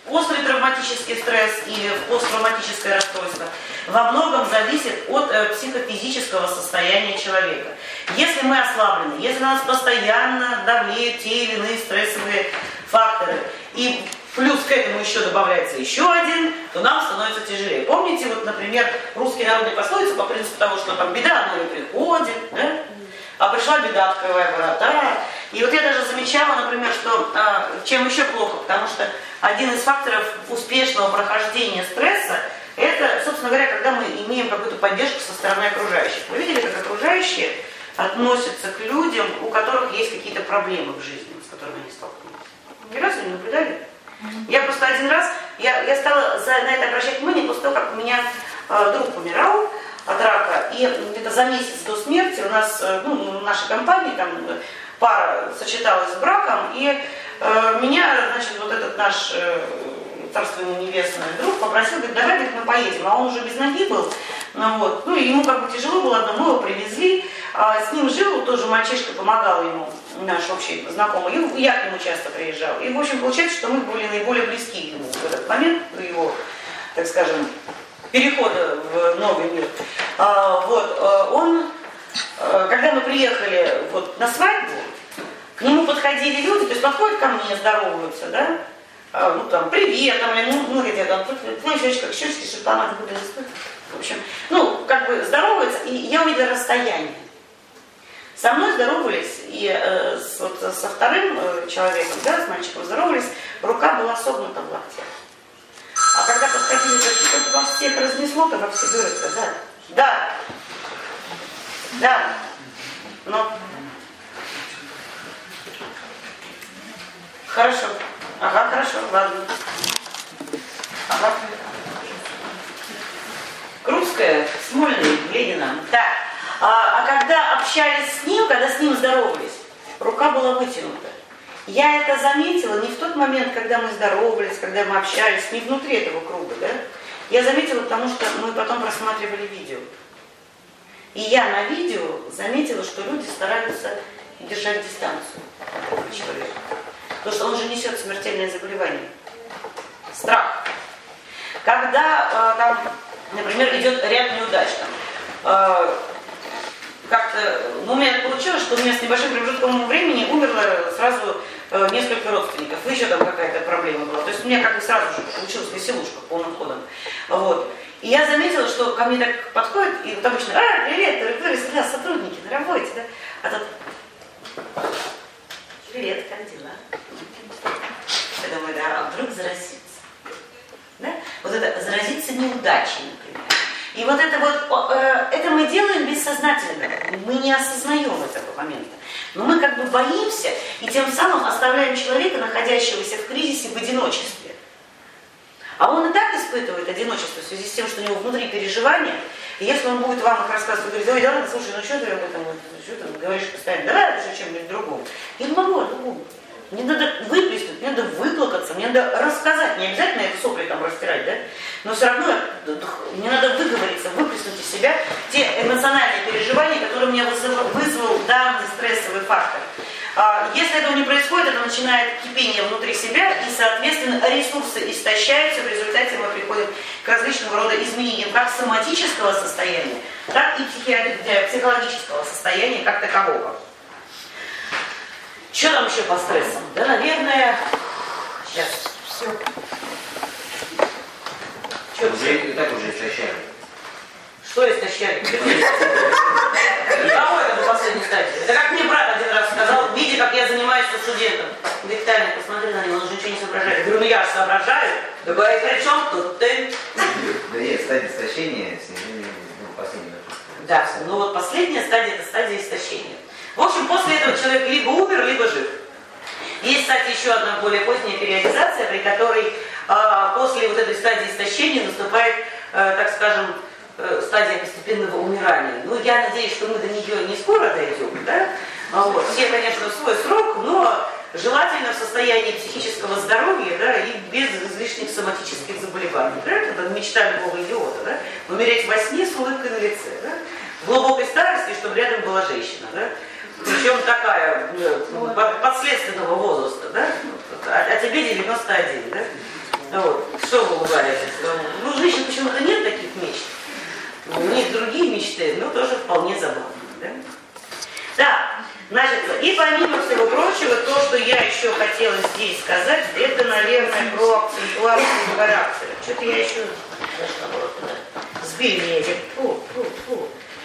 острый травматический стресс или посттравматическое расстройство во многом зависит от э, психофизического состояния человека. Если мы ослаблены, если на нас постоянно давлеют те или иные стрессовые факторы, и плюс к этому еще добавляется еще один, то нам становится тяжелее. Помните, вот, например, русские народные пословицы по принципу того, что там беда одной приходит, да? А пришла беда, открывая ворота. И вот я даже замечала, например, что а, чем еще плохо, потому что один из факторов успешного прохождения стресса, это, собственно говоря, когда мы имеем какую-то поддержку со стороны окружающих. Вы видели, как окружающие относятся к людям, у которых есть какие-то проблемы в жизни, с которыми они столкнулись? Ни разу не наблюдали? Я просто один раз, я, я стала за, на это обращать внимание после того, как у меня э, друг умирал от рака, и где-то за месяц до смерти у нас, ну, в нашей компании, там, пара сочеталась с браком, и э, меня, значит, вот этот наш э, царство ему небесное друг попросил, говорит, давай, говорит, мы поедем, а он уже без ноги был, ну, вот, ну, и ему как бы тяжело было, одному его привезли, а с ним жил, тоже мальчишка помогал ему, наш общий знакомый, и я к нему часто приезжал, и, в общем, получается, что мы были наиболее близки ему в этот момент, его, так скажем, перехода в новый мир. А, вот, а, он, а, когда мы приехали вот, на свадьбу, к нему подходили люди, то есть подходят ко мне, здороваются, да, а, ну там, привет, там, ну, ну где там, твоя щечка, как щечки, шипанат, в общем, ну, как бы здороваются, и я увидела расстояние. Со мной здоровались, и э, с, вот, со вторым э, человеком, да, с мальчиком здоровались, рука была согнута в локте. А когда подходили, что-то вас всех разнесло, то во все дыры-то, да. Да. Да. Но. Хорошо. Ага, хорошо, ладно. Ага. Крупская, Смольный, Ленина. Так. А, а когда общались с ним, когда с ним здоровались, рука была вытянута. Я это заметила не в тот момент, когда мы здоровались, когда мы общались, не внутри этого круга, да? Я заметила, потому что мы потом просматривали видео. И я на видео заметила, что люди стараются держать дистанцию от человека. Потому что он же несет смертельное заболевание. Страх. Когда, э, там, например, идет ряд неудач, там, э, как-то, ну, у меня получилось, что у меня с небольшим промежутком времени умерло сразу э, несколько родственников, и еще там какая-то проблема была. То есть у меня как бы сразу же получилась веселушка полным ходом. Вот. И я заметила, что ко мне так подходит, и вот обычно, а, привет, вы всегда сотрудники на работе, да? А тут, привет, как дела? Я думаю, да, а вдруг заразиться? Да? Вот это заразиться неудачей, например. И вот это вот, э, это мы делаем бессознательно, мы не осознаем этого момента. Но мы как бы боимся и тем самым оставляем человека, находящегося в кризисе, в одиночестве. А он и так испытывает одиночество в связи с тем, что у него внутри переживания. И если он будет вам их рассказывать, говорит, ой, да, слушай, ну что ты об этом, что ты говоришь постоянно, давай лучше чем-нибудь другому. Я не могу, другому. Мне надо выплеснуть, мне надо выплакаться, мне надо рассказать, не обязательно это сопли там растирать, да? Но все равно мне надо выговориться, выплеснуть из себя те эмоциональные переживания, которые мне вызвал, вызвал данный стрессовый фактор. Если этого не происходит, это начинает кипение внутри себя, и, соответственно, ресурсы истощаются, в результате мы приходим к различного рода изменениям как соматического состояния, так и психологического состояния как такового. Что там еще по стрессам? Да, наверное, сейчас. Все. Что уже, и так уже истощали. Что истощали? Кого это до последней стадии? Это как мне брат один раз сказал, видя, как я занимаюсь со студентом. Говорит, Таня, посмотри на него, он же ничего не соображает. Я говорю, ну я же соображаю. Да говорит, при чем тут ты? Да нет, стадия истощения, снижение, ну, последняя. Да, ну вот последняя стадия, это стадия истощения. В общем, после этого человек либо умер, либо жив. Есть, кстати, еще одна более поздняя периодизация, при которой э, после вот этой стадии истощения наступает, э, так скажем, э, стадия постепенного умирания. Ну, я надеюсь, что мы до нее не скоро дойдем, да? Вот. Все, конечно, в свой срок, но желательно в состоянии психического здоровья, да, и без излишних соматических заболеваний. Да? Это мечта любого идиота, да? Умереть во сне с улыбкой на лице, да? В глубокой старости, чтобы рядом была женщина, да? Причем такая, ну, подследственного возраста, да? А, а тебе девяносто один, да? Вот. Что вы угадаете? Ну, у женщин почему-то нет таких мечт. У них другие мечты, но тоже вполне забавные. Да? Да, значит, и помимо всего прочего, то, что я еще хотела здесь сказать, это, наверное, про акцентуацию характера. Что-то я еще зашла была туда. Сбили меня эти. Фу, фу, фу.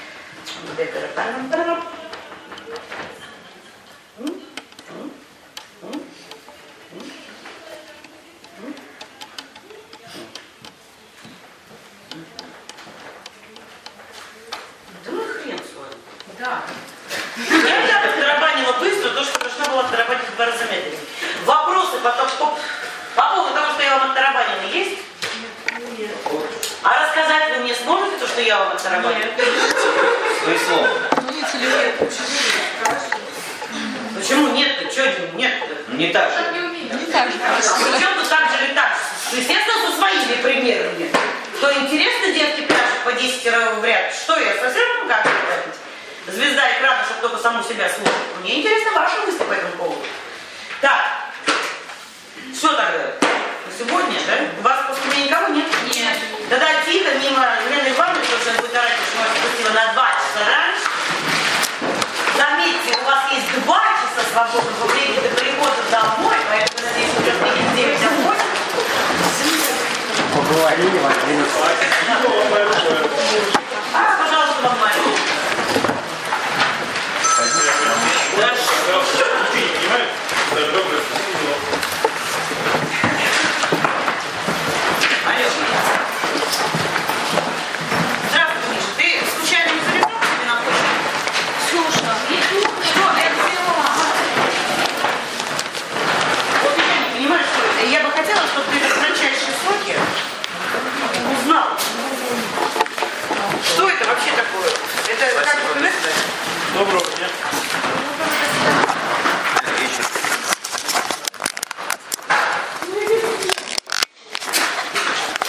Да ну хрен с вами. Да. Я оттарабанила быстро то, что должна была оттарабанить в два раза медленнее. Вопросы по, по, по поводу того, что я вам оттарабанила, есть? Нет. А рассказать вы мне сможете то, что я вам оттарабанила? Нет. Свои слова. Почему нет-то? Чего нет-то? Не так же. Не так же. Причем тут так же или так же? Естественно, со своими примерами. Что интересно, девки пляшут по десять раз в ряд. Что я совсем ну, как это? Звезда экрана, чтобы только саму себя слушать. Мне интересно ваши мысли по этому поводу. Так. Все тогда. Сегодня, да? У вас после меня никого нет? Нет. Тогда тихо, мимо Лены Ивановны, потому что она будет орать, что она спустила на два часа раньше. Заметьте, у вас есть два часа свободного времени до прихода домой, поэтому, надеюсь, что сейчас не девять, а восемь. Поговорили, возьмем. А, пожалуйста, вам мать. Здравствуй, Миша. Ты случайно не залетал к себе на почту? Слушай, Что? Это взяла. Вот я не понимаю, что я бы хотела, чтобы ты в кратчайшие сроки узнал. Что это вообще такое? Это как бы... Доброго дня.